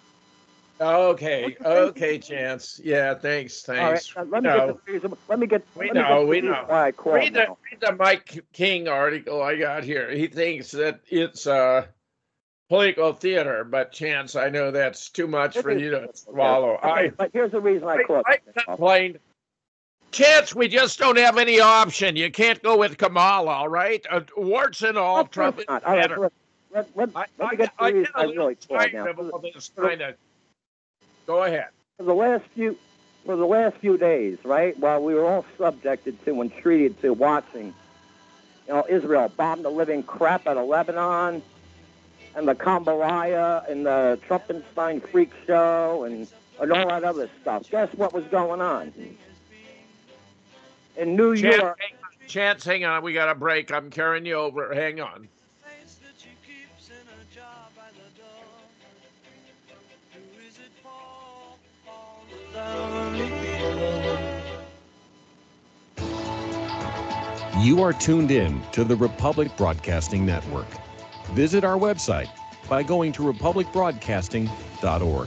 Okay, Chance. Yeah, thanks. All right, let me get We know. Why I called read the Mike King article I got here. He thinks that it's political theater, but Chance, I know that's too much for you to swallow. But here's the reason I called. I complained. Chance, we just don't have any option. You can't go with Kamala, all right? Warts and all, Trump is better. Let me get to the reason I really called now. Go ahead. For the last few for the last few days, right, while we were all subjected to and treated to watching, Israel bomb the living crap out of Lebanon, and the Kambalia and the Trumpenstein freak show and all that other stuff. Guess what was going on? In New York. Chance, hang on. We got a break. I'm carrying you over. Hang on. You are tuned in to the Republic Broadcasting Network. Visit our website by going to republicbroadcasting.org.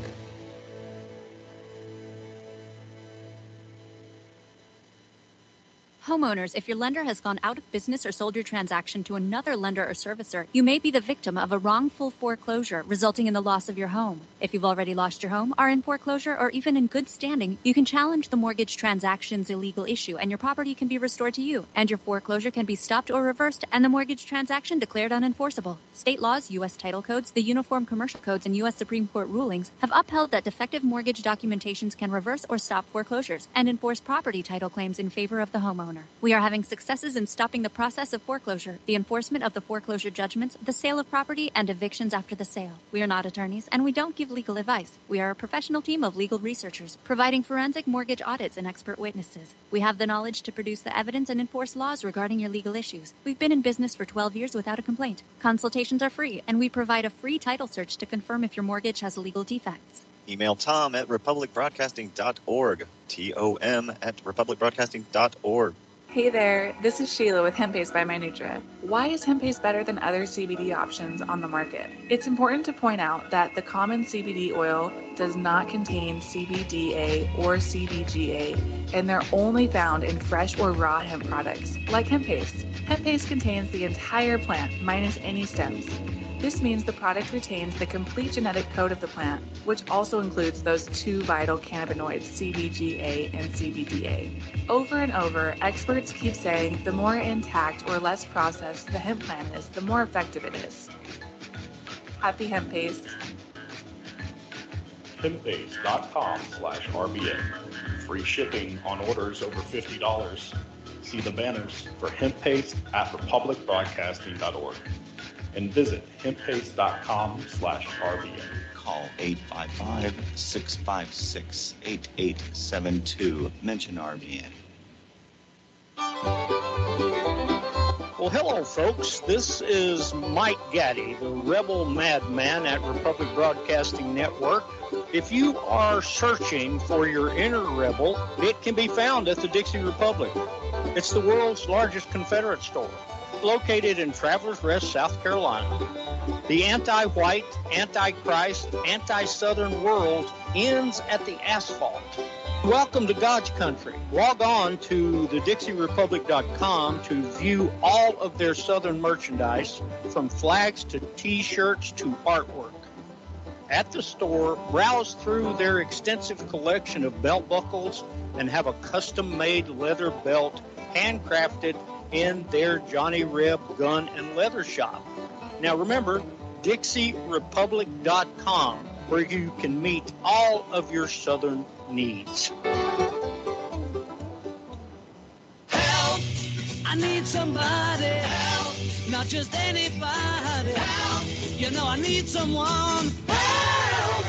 Homeowners, if your lender has gone out of business or sold your transaction to another lender or servicer, you may be the victim of a wrongful foreclosure, resulting in the loss of your home. If you've already lost your home, are in foreclosure, or even in good standing, you can challenge the mortgage transaction's illegal issue, and your property can be restored to you, and your foreclosure can be stopped or reversed, and the mortgage transaction declared unenforceable. State laws, U.S. title codes, the Uniform Commercial Codes, and U.S. Supreme Court rulings have upheld that defective mortgage documentations can reverse or stop foreclosures and enforce property title claims in favor of the homeowner. We are having successes in stopping the process of foreclosure, the enforcement of the foreclosure judgments, the sale of property, and evictions after the sale. We are not attorneys, and we don't give legal advice. We are a professional team of legal researchers, providing forensic mortgage audits and expert witnesses. We have the knowledge to produce the evidence and enforce laws regarding your legal issues. We've been in business for 12 years without a complaint. Consultations are free, and we provide a free title search to confirm if your mortgage has legal defects. Email Tom at republicbroadcasting.org. TOM at republicbroadcasting.org. Hey there, this is Sheila with Hemp Paste by Minutra. Why is hemp paste better than other CBD options on the market? It's important to point out that the common CBD oil does not contain CBDA or CBGA, and they're only found in fresh or raw hemp products, like hemp paste. Hemp paste contains the entire plant, minus any stems. This means the product retains the complete genetic code of the plant, which also includes those two vital cannabinoids, CBGA and CBDA. Over and over, experts keep saying the more intact or less processed the hemp plant is, the more effective it is. Happy hemp paste. Hemppaste.com/RBN. Free shipping on orders over $50. See the banners for hemp paste at republicbroadcasting.org. And visit hemppaste.com/RBN. Call 855-656-8872. Mention RBN. Well, hello, folks. This is Mike Gaddy, the rebel madman at Republic Broadcasting Network. If you are searching for your inner rebel, it can be found at the Dixie Republic. It's the world's largest Confederate store, located in Travelers Rest, South Carolina. The anti-white, anti-Christ, anti-Southern world ends at the asphalt. Welcome to God's country. Log on to thedixierepublic.com to view all of their Southern merchandise, from flags to t-shirts to artwork. At the store, browse through their extensive collection of belt buckles and have a custom-made leather belt handcrafted in their Johnny Reb gun and leather shop. Now remember, DixieRepublic.com, where you can meet all of your Southern needs. Help! I need somebody. Help! Not just anybody. Help! You know I need someone. Help!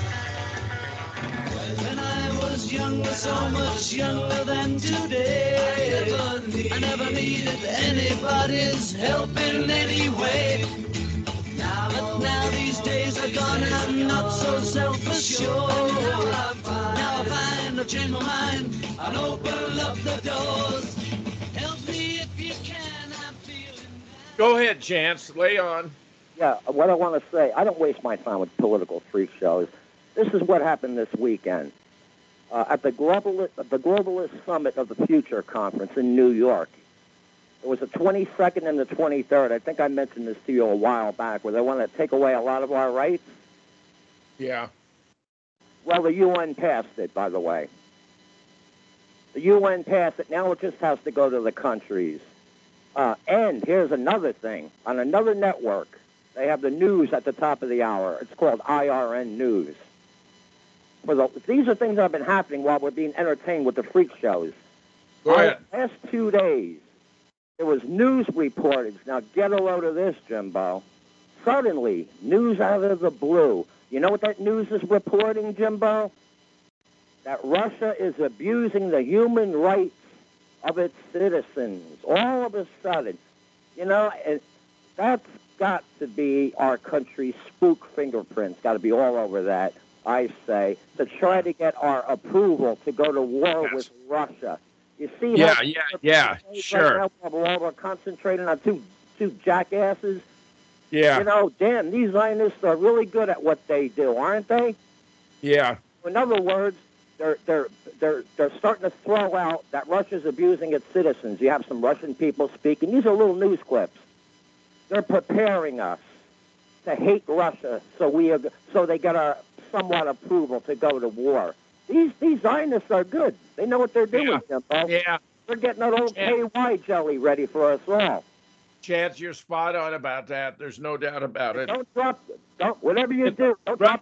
When I was younger, so much younger than today, I never needed anybody's help in any way. But now these days are gone and I'm not so self-assured. Now I find I've changed my mind and open up the doors. Help me if you can, I'm feeling. Go ahead, Chance. Lay on. Yeah, what I want to say, I don't waste my time with political freak shows. This is what happened this weekend. At the Globalist Summit of the Future Conference in New York, it was the 22nd and the 23rd. I think I mentioned this to you a while back, where they want to take away a lot of our rights. Yeah. Well, the UN passed it, by the way. The UN passed it. Now it just has to go to the countries. And here's another thing. On another network, they have the news at the top of the hour. It's called IRN News. these are things that have been happening while we're being entertained with the freak shows. Go ahead. Last 2 days, there was news reportings. Now, get a load of this, Jimbo. Suddenly, news out of the blue. You know what that news is reporting, Jimbo? That Russia is abusing the human rights of its citizens. All of a sudden. You know, that's got to be our country's spook fingerprints. Got to be all over that, I say, to try to get our approval to go to war with Russia. You see sure. Right now, we're concentrating on two jackasses. Yeah. You know, damn, these Zionists are really good at what they do, aren't they? Yeah. In other words, they're starting to throw out that Russia's abusing its citizens. You have some Russian people speaking. These are little news clips. They're preparing us to hate Russia so they get our somewhat approval to go to war. These Zionists are good. They know what they're doing, Jimbo. Yeah. They're getting that old KY jelly ready for us all. Chance, you're spot on about that. There's no doubt about it. Whatever you do, don't drop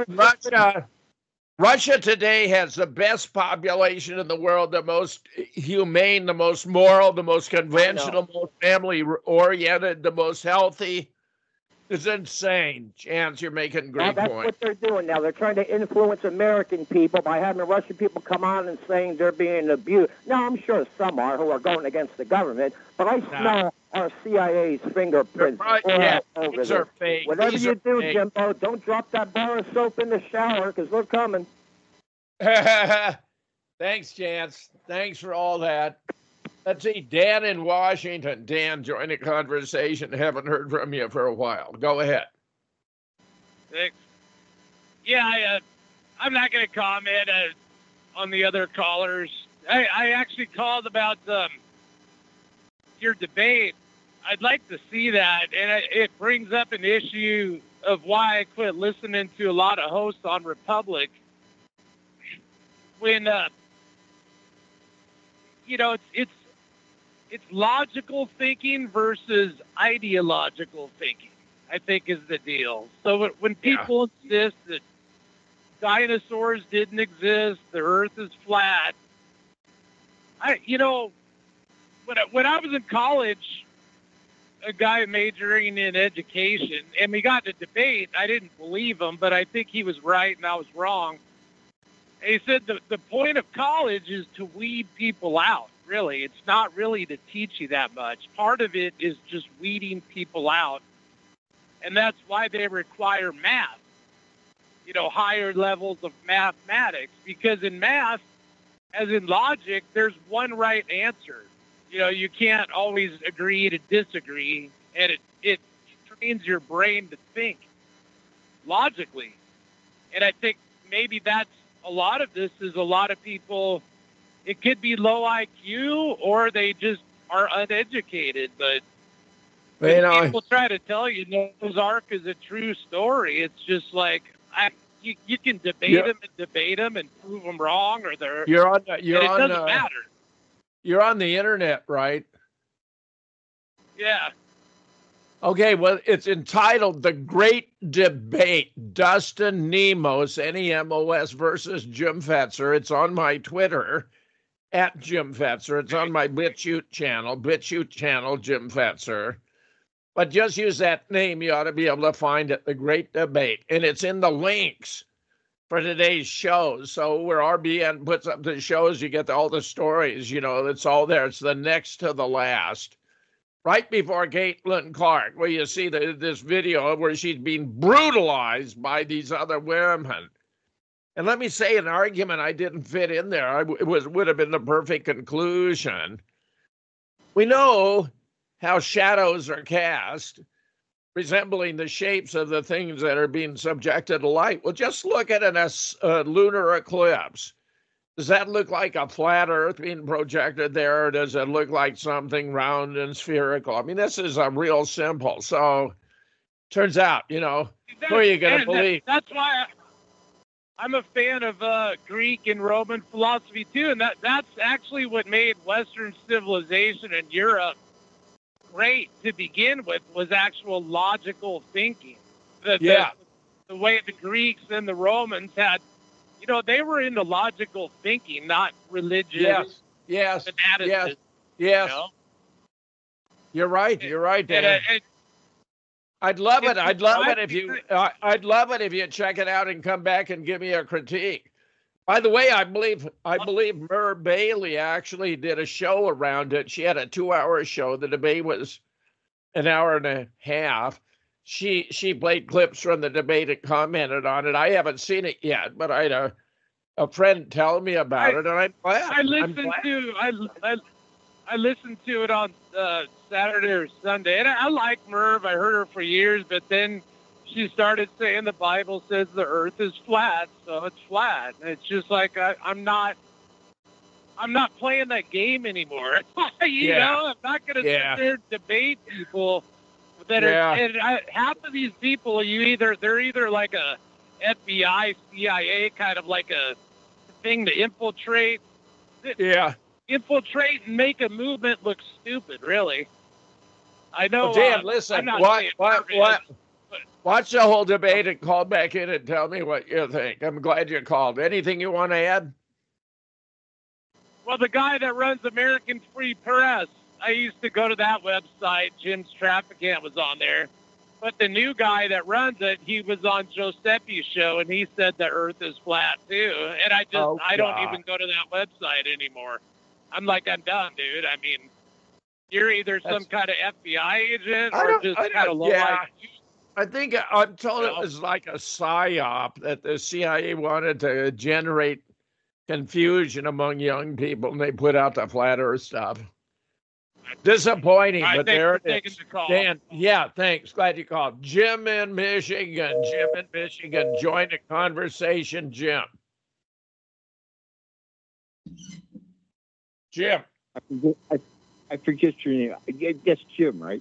Russia today has the best population in the world, the most humane, the most moral, the most conventional, most family-oriented, the most healthy. It's insane. Chance, you're making a great that's point. What they're doing now. They're trying to influence American people by having Russian people come on and saying they're being abused. Now, I'm sure some are who are going against the government, but I smell our CIA's fingerprints over These there. are fake. Whatever These you are do, fake. Jimbo, don't drop that bar of soap in the shower because they're coming. Thanks, Chance. Thanks for all that. Let's see, Dan in Washington. Dan, join the conversation. Haven't heard from you for a while. Go ahead. Thanks. Yeah, I'm not going to comment on the other callers. I actually called about your debate. I'd like to see that, and it brings up an issue of why I quit listening to a lot of hosts on Republic. When it's logical thinking versus ideological thinking, I think, is the deal. So when people insist that dinosaurs didn't exist, the Earth is flat, when I was in college, a guy majoring in education, and we got to debate. I didn't believe him, but I think he was right and I was wrong. And he said the point of college is to weed people out. Really, it's not really to teach you that much. Part of it is just weeding people out, and that's why they require math. Higher levels of mathematics, because in math, as in logic, there's one right answer. You can't always agree to disagree, and it trains your brain to think logically. And I think maybe that's a lot of this is a lot of people, it could be low IQ or they just are uneducated, but people try to tell you Noah's Ark is a true story. It's just like, you can debate them and prove them wrong, or it doesn't matter. You're on the internet, right? Yeah. Okay, well, it's entitled The Great Debate, Dustin Nemos, Nemos versus Jim Fetzer. It's on my Twitter, at Jim Fetzer. It's on my BitChute channel, Jim Fetzer. But just use that name. You ought to be able to find it, The Great Debate. And it's in the links for today's shows. So where RBN puts up the shows, you get all the stories, it's all there. It's the next to the last. Right before Caitlin Clark, where you see this video where she's being brutalized by these other women. And let me say an argument I didn't fit in there. It would have been the perfect conclusion. We know how shadows are cast, resembling the shapes of the things that are being subjected to light. Well, just look at a lunar eclipse. Does that look like a flat Earth being projected there, or does it look like something round and spherical? I mean, this is a real simple. So, turns out, who are you going to believe? That's why I'm a fan of Greek and Roman philosophy too, and that's actually what made Western civilization in Europe great to begin with, was actual logical thinking. The way the Greeks and the Romans had, they were into logical thinking, not religious. Yes. fanaticism, Yes. you know? You're right, Dan. I'd love it. I'd love it if you check it out and come back and give me a critique. By the way, I believe Mur Bailey actually did a show around it. She had a 2-hour show. The debate was an hour and a half. She played clips from the debate and commented on it. I haven't seen it yet, but I had a friend tell me about it, and I'm glad. I listened to it on Saturday or Sunday, and I like Merv. I heard her for years, but then she started saying the Bible says the earth is flat, so it's flat. And it's just like I'm not playing that game anymore. you know, I'm not going to sit there and debate people that are. And half of these people, they're either like a FBI, CIA kind of like a thing to infiltrate. Infiltrate and make a movement look stupid. Really, I know. Well, Dan, listen. Watch the whole debate and call back in and tell me what you think. I'm glad you called. Anything you want to add? Well, the guy that runs American Free Press, I used to go to that website. Jim's Trafficant was on there. But the new guy that runs it, he was on Giuseppe's show, and he said the earth is flat, too. And I don't even go to that website anymore. I'm done, dude. I mean, you're either some kind of FBI agent or just kind of low-life. I think I'm told it was like a psyop that the CIA wanted to generate confusion among young people, and they put out the flat earth stuff. Disappointing, but there it is. Dan, thanks. Glad you called. Jim in Michigan. Join the conversation, Jim. Jim. I forget your name. That's Jim, right?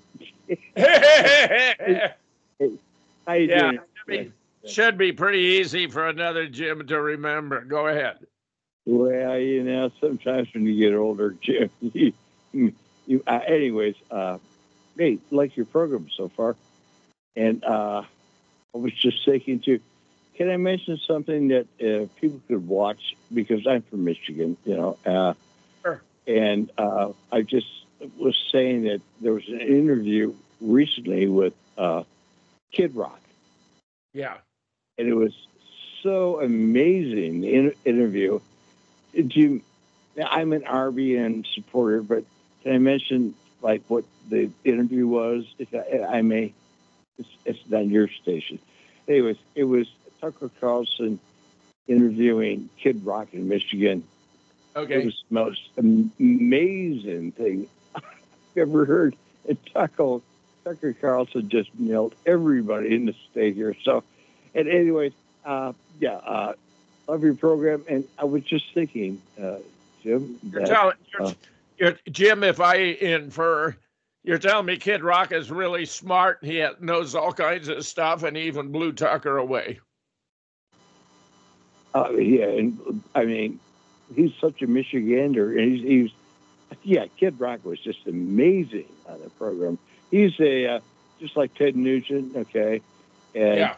How you doing? Should be pretty easy for another Jim to remember. Go ahead. Well, sometimes when you get older, Jim, anyways, hey, like your program so far. And I was just thinking can I mention something that people could watch? Because I'm from Michigan, Sure. And I just was saying that there was an interview recently with Kid Rock. Yeah. And it was so amazing, the interview. I'm an RBN supporter, but can I mention what the interview was? If I may, it's not your station. Anyways, it was Tucker Carlson interviewing Kid Rock in Michigan. Okay. It was the most amazing thing I've ever heard. And Tucker Carlson just nailed everybody in the state here. So, and anyways, love your program. And I was just thinking, Jim, Jim, if I infer, you're telling me Kid Rock is really smart. He knows all kinds of stuff, and he even blew Tucker away. And I mean, he's such a Michigander, and Kid Rock was just amazing on the program. He's just like Ted Nugent, okay? And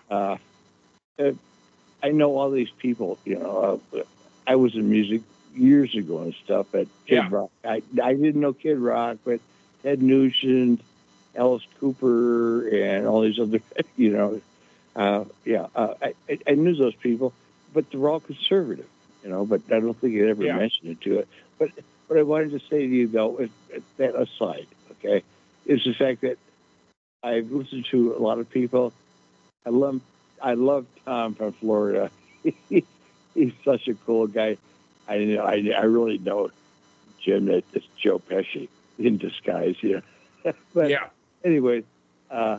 I know all these people, I was in music years ago and stuff, but Kid Rock, I didn't know Kid Rock, but Ted Nugent, Alice Cooper, and all these other, I knew those people, but they're all conservative, but I don't think it ever mentioned it to it. But what I wanted to say to you, though, that aside, okay, is the fact that I've listened to a lot of people. I love Tom from Florida. He's such a cool guy. I really know, Jim, that it's Joe Pesci in disguise, But anyway, but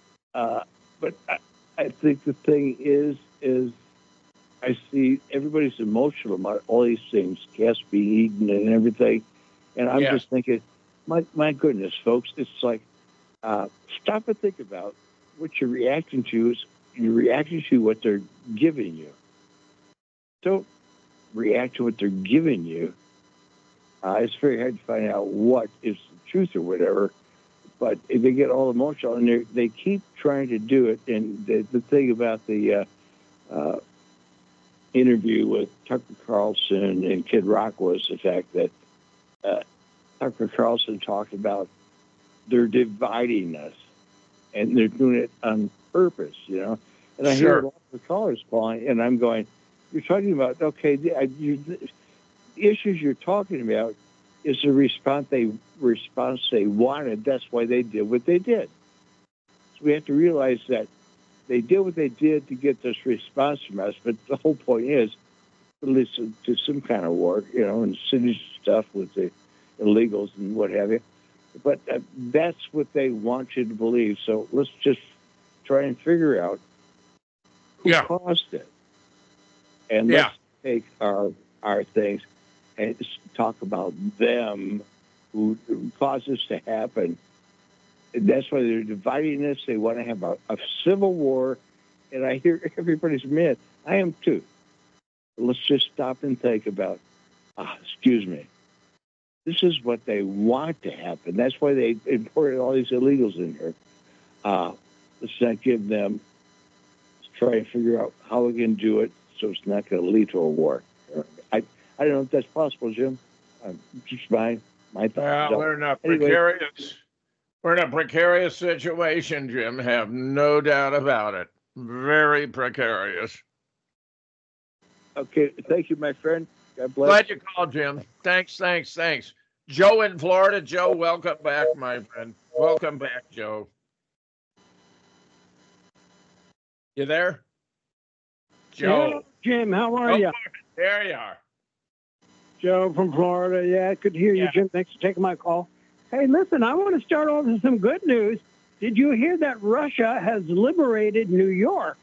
I think the thing is I see everybody's emotional about all these things, cats being eaten and everything, and I'm just thinking, my goodness, folks, it's like stop and think about what you're reacting to. Is you're reacting to what they're giving you. Don't react to what they're giving you. It's very hard to find out what is the truth or whatever, but if they get all emotional and they keep trying to do it. And the thing about the interview with Tucker Carlson and Kid Rock was the fact that Tucker Carlson talked about they're dividing us, and they're doing it on purpose, you know. And I hear a lot of callers calling, and I'm going, you're talking about, okay, the issues you're talking about is the response they wanted. That's why they did what they did. So we have to realize that they did what they did to get this response from us, but the whole point is to listen to some kind of war, you know, and city stuff with the illegals and what have you. But that's what they want you to believe. So let's just try and figure out who caused it. And let's take our things and talk about them who caused this to happen. And that's why they're dividing us. They want to have a civil war. And I hear everybody's mad. I am too. But let's just stop and think about, excuse me. This is what they want to happen. That's why they imported all these illegals in here. Let's not give them, let's try and figure out how we can do it so it's not going to lead to a war. I don't know if that's possible, Jim. Just my thoughts. Well, we're in a precarious situation, Jim. Have no doubt about it. Very precarious. Okay, thank you, my friend. God bless. Glad you called, Jim. Thanks. Joe in Florida. Joe, welcome back, my friend. Welcome back, Joe. You there? Joe. Hello, Jim, how are you? There you are. Joe from Florida. Yeah, good to hear you, Jim. Thanks for taking my call. Hey, listen, I want to start off with some good news. Did you hear that Russia has liberated New York?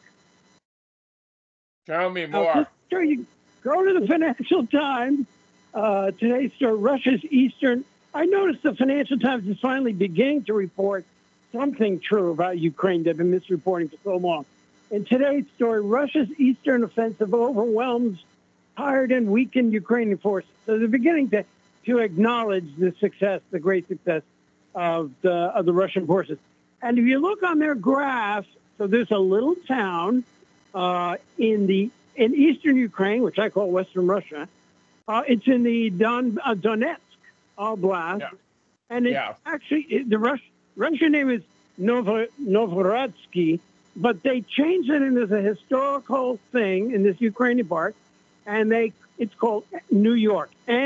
Tell me more. Sure, you go to the Financial Times. Today's story, Russia's eastern. I noticed the Financial Times is finally beginning to report something true about Ukraine. They've been misreporting for so long. In today's story, Russia's eastern offensive overwhelms tired and weakened Ukrainian forces. So they're beginning to acknowledge the success, the great success of the Russian forces. And if you look on their graph, so there's a little town in eastern Ukraine, which I call Western Russia. It's in the Donetsk Oblast, and it's actually the Russian name is Novorodsky, but they changed it into a historical thing in this Ukrainian part, and it's called New York.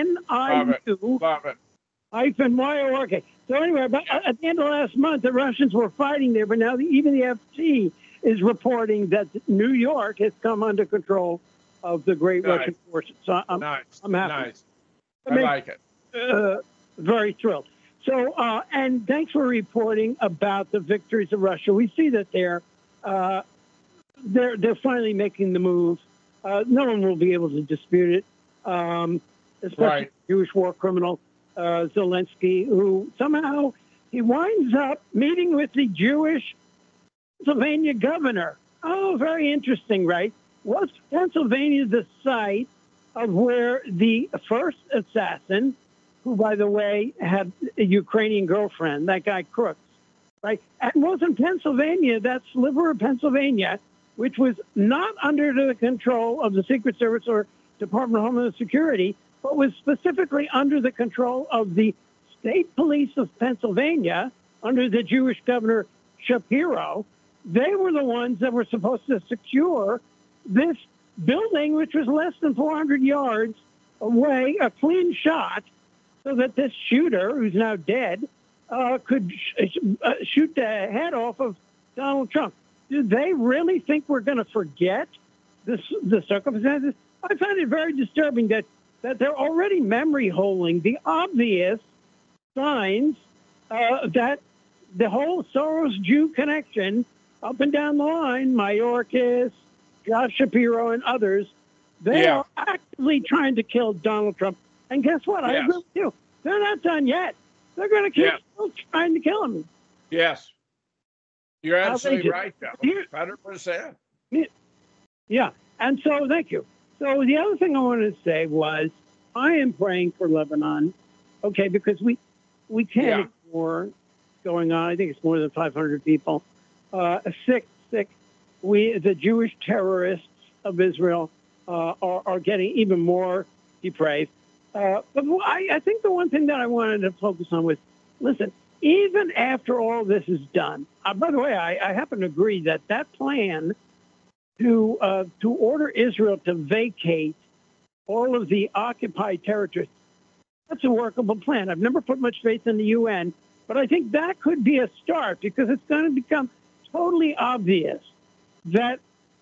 NIU-YORK. So anyway, at the end of last month, the Russians were fighting there, but now even the FT is reporting that New York has come under control of the great Russian forces. So I'm happy. Nice. I like it. Very thrilled. So, and thanks for reporting about the victories of Russia. We see that they're finally making the move. No one will be able to dispute it, especially the Jewish war criminal Zelensky, who somehow he winds up meeting with the Jewish Pennsylvania governor. Oh, very interesting, right? Was Pennsylvania the site of where the first assassin, who, by the way, had a Ukrainian girlfriend, that guy Crooks, right? And wasn't Pennsylvania, that sliver of Pennsylvania, which was not under the control of the Secret Service or Department of Homeland Security, but was specifically under the control of the state police of Pennsylvania, under the Jewish governor Shapiro. They were the ones that were supposed to secure this building, which was less than 400 yards away, a clean shot, so that this shooter, who's now dead, could shoot the head off of Donald Trump. Do they really think we're going to forget the circumstances? I find it very disturbing that they're already memory holding the obvious signs that the whole Soros-Jew connection up and down the line, Mayorkas, Josh Shapiro, and others, they are actively trying to kill Donald Trump. And guess what? I agree with you. They're not done yet. They're going to keep still trying to kill him. Yes. You're absolutely right, Joe. 100%. Yeah. And so, thank you. So the other thing I wanted to say was I am praying for Lebanon, okay, because we can't ignore what's going on. I think it's more than 500 people. Sick. The Jewish terrorists of Israel are getting even more depraved. But I think the one thing that I wanted to focus on was, listen, even after all this is done, by the way, I happen to agree that plan to order Israel to vacate all of the occupied territories, that's a workable plan. I've never put much faith in the UN, but I think that could be a start, because it's going to become totally obvious that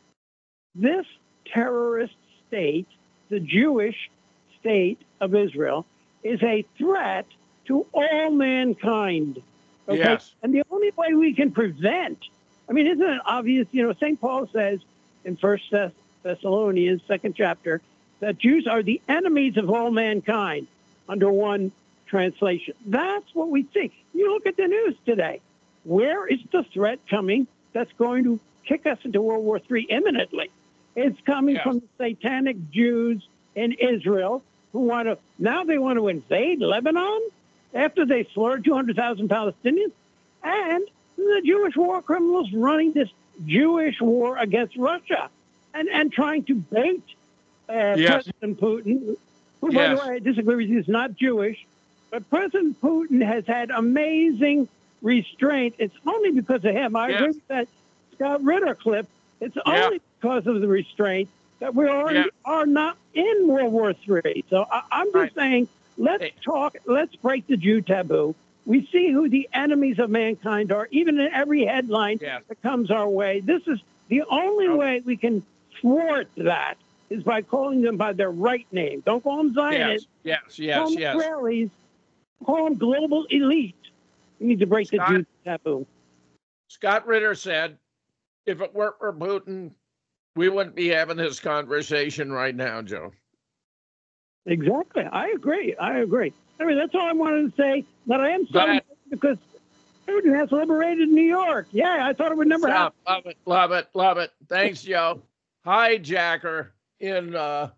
this terrorist state, the Jewish state of Israel, is a threat to all mankind. Okay? Yes. And the only way we can prevent, I mean, isn't it obvious? You know, St. Paul says in 1 Thessalonians, 2nd chapter, that Jews are the enemies of all mankind, under one translation. That's what we see. You look at the news today. Where is the threat coming that's going to kick us into World War III imminently? It's coming from the satanic Jews in Israel who want to invade Lebanon after they slaughtered 200,000 Palestinians, and the Jewish war criminals running this Jewish war against Russia and trying to bait President Putin, who, by the way, I disagree with you, is not Jewish, but President Putin has had amazing restraint. It's only because of him. I agree with that Scott Ritter clip. It's only because of the restraint that we already are not in World War III. So I'm just saying, let's talk, let's break the Jew taboo. We see who the enemies of mankind are, even in every headline that comes our way. This is the only way we can thwart that, is by calling them by their right name. Don't call them Zionists. Call them Israelis. Call them global elite. We need to break the Jew taboo. Scott Ritter said, if it weren't for Putin, we wouldn't be having this conversation right now, Joe. Exactly. I agree. I mean, that's all I wanted to say. But I am sorry because Putin has liberated New York. Yeah, I thought it would never happen. Love it. Thanks, Joe. Hijacker in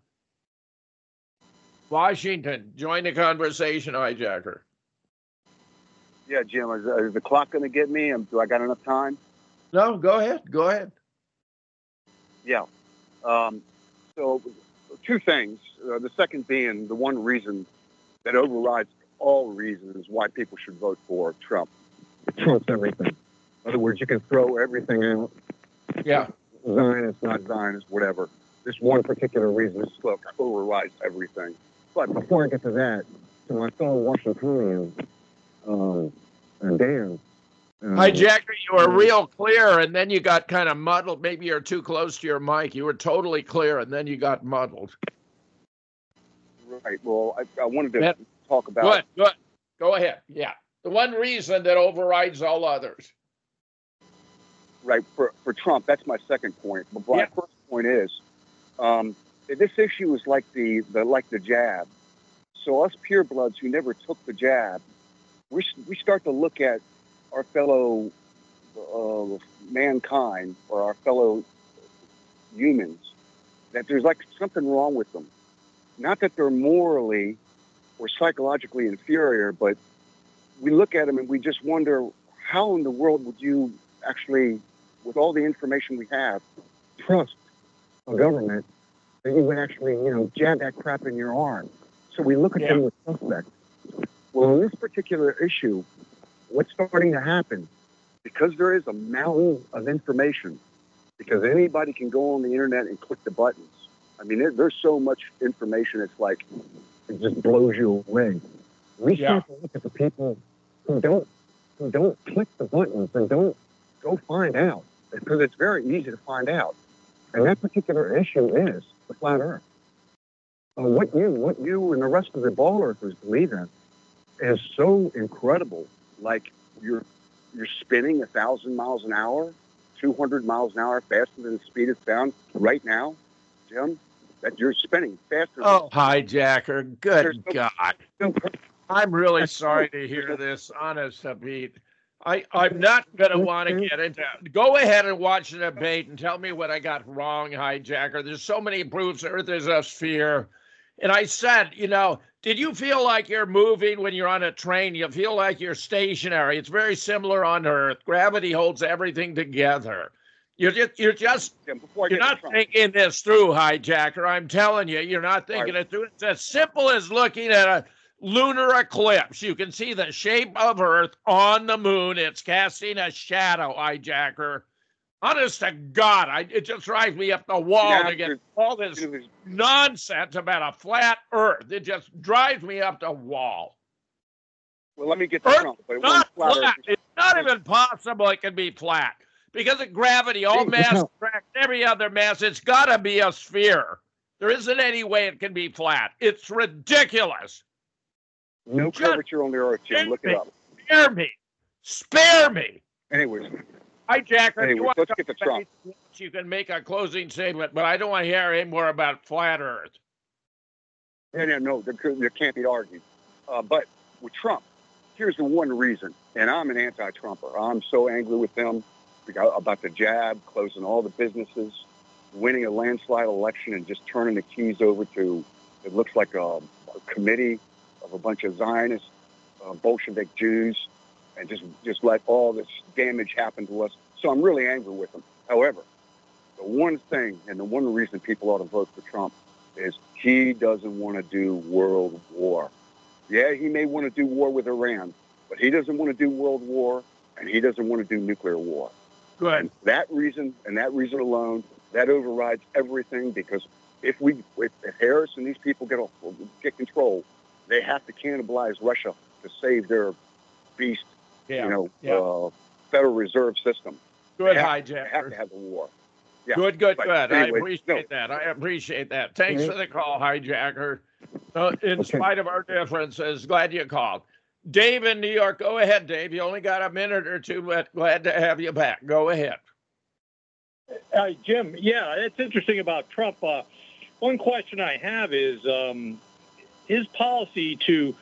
Washington. Join the conversation, Hijacker. Yeah, Jim, is the clock going to get me? Do I got enough time? No, go ahead. Yeah. So two things. The second being the one reason that overrides all reasons why people should vote for Trump. It trumps everything. In other words, you can throw everything out. Yeah. Zionist, not Zionist, whatever. This one particular reason, this overrides everything. But before I get to that, to my fellow Washingtonians, and Dan. Hijacker, you were real clear, and then you got kind of muddled. Maybe you're too close to your mic. You were totally clear, and then you got muddled. Right. Well, I wanted to talk about... Good. Go ahead. Yeah. The one reason that overrides all others. Right. For Trump, that's my second point. But my first point is, this issue is like the jab. So us purebloods who never took the jab, we start to look at our fellow mankind or our fellow humans, that there's like something wrong with them. Not that they're morally or psychologically inferior, but we look at them and we just wonder, how in the world would you actually, with all the information we have, trust a government that you would actually, jab that crap in your arm? So we look at them with suspect. Well, in this particular issue, what's starting to happen, because there is a mountain of information, because anybody can go on the internet and click the buttons. I mean, there's so much information, it's like, it just blows you away. We start to look at the people who don't click the buttons and don't go find out, because it's very easy to find out. And that particular issue is the flat earth. What you and the rest of the ball earthers believe in is so incredible. Like you're spinning 1,000 miles an hour, 200 miles an hour faster than the speed of sound right now, Jim. That you're spinning faster. Oh, hijacker! Good God! I'm really sorry to hear this. Honest, Habib. I'm not going to want to get into it. Go ahead and watch the debate and tell me what I got wrong, hijacker. There's so many proofs. Earth is a sphere. And I said, did you feel like you're moving when you're on a train? You feel like you're stationary. It's very similar on Earth. Gravity holds everything together. You're just you're not thinking this through, hijacker. I'm telling you, you're not thinking it through. It's as simple as looking at a lunar eclipse. You can see the shape of Earth on the moon. It's casting a shadow, hijacker. Honest to God, it just drives me up the wall to get all this nonsense about a flat Earth. It just drives me up the wall. Well, let me get to Trump. But not flat. It's not even possible it can be flat. Because of gravity, all mass attracts every other mass. It's got to be a sphere. There isn't any way it can be flat. It's ridiculous. No curvature on the Earth, Jim. Look it up. Spare me. Spare me. Anyways. Hijacker, anyways, let's get to Trump. You can make a closing statement, but I don't want to hear any more about flat Earth. No, there can't be argued. But with Trump, here's the one reason, and I'm an anti-Trumper. I'm so angry with them about the jab, closing all the businesses, winning a landslide election, and just turning the keys over to, it looks like a committee of a bunch of Zionist, Bolshevik Jews, and just let all this damage happen to us. So I'm really angry with him. However, the one thing and the one reason people ought to vote for Trump is he doesn't want to do world war. Yeah, he may want to do war with Iran, but he doesn't want to do world war, and he doesn't want to do nuclear war. Good. And that reason alone, that overrides everything, because if Harris and these people get control, they have to cannibalize Russia to save their beast, Federal Reserve System. Good, hijacker. They have to have a war. Yeah. Good. Anyway, I appreciate that. Thanks for the call, hijacker. In spite of our differences, glad you called. Dave in New York, go ahead, Dave. You only got a minute or two, but glad to have you back. Go ahead. Jim, it's interesting about Trump. One question I have is his policy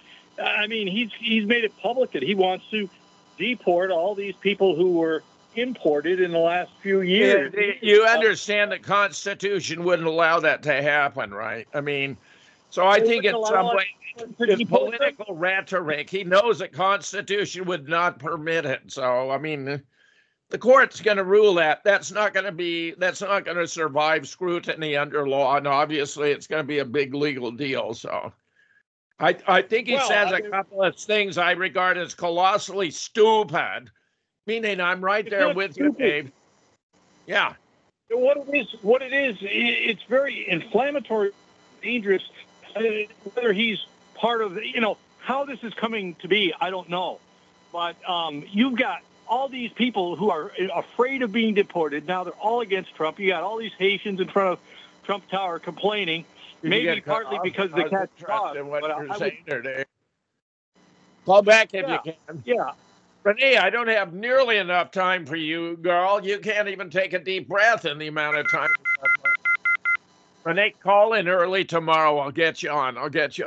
he's made it public that he wants to deport all these people who were imported in the last few years. You understand the Constitution wouldn't allow that to happen, right? So I think in some way it's political rhetoric. He knows the Constitution would not permit it. So, the court's going to rule that. That's not going to survive scrutiny under law. And obviously it's going to be a big legal deal. So I think he says a couple of things I regard as colossally stupid, meaning I'm right there with you, Dave. Yeah. What it is, it's very inflammatory, dangerous. Whether he's part of how this is coming to be, I don't know. But you've got all these people who are afraid of being deported. Now they're all against Trump. You got all these Haitians in front of Trump Tower complaining. Maybe partly because they can't trust in what you're saying there, Dave. Call back if you can. Yeah. Renee, I don't have nearly enough time for you, girl. You can't even take a deep breath in the amount of time. Renee, call in early tomorrow. I'll get you on.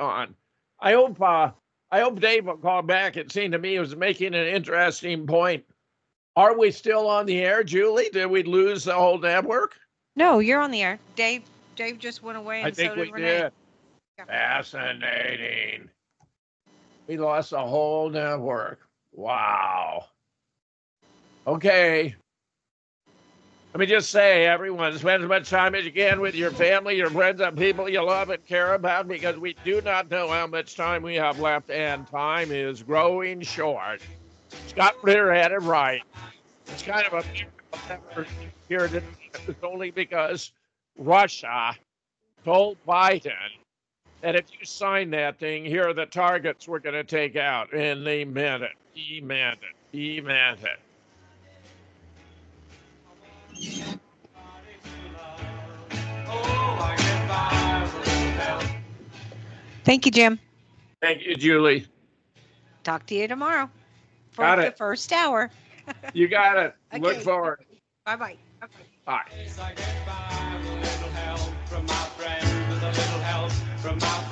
I hope Dave will call back. It seemed to me he was making an interesting point. Are we still on the air, Julie? Did we lose the whole network? No, you're on the air. Dave just went away, and I think so did we Renee. did. Yeah. Fascinating. We lost the whole network. Wow. Okay. Let me just say, everyone, spend as much time as you can with your family, your friends, and people you love and care about, because we do not know how much time we have left, and time is growing short. Scott Ritter had it right. It's kind of a miracle here today. It's only because Russia told Biden that if you sign that thing, here are the targets we're going to take out. And they meant it. He meant it. Thank you, Jim. Thank you, Julie. Talk to you tomorrow for Got the it. first hour. You got it. Okay. Look forward. Bye-bye. Bye. From my friends with a little help from my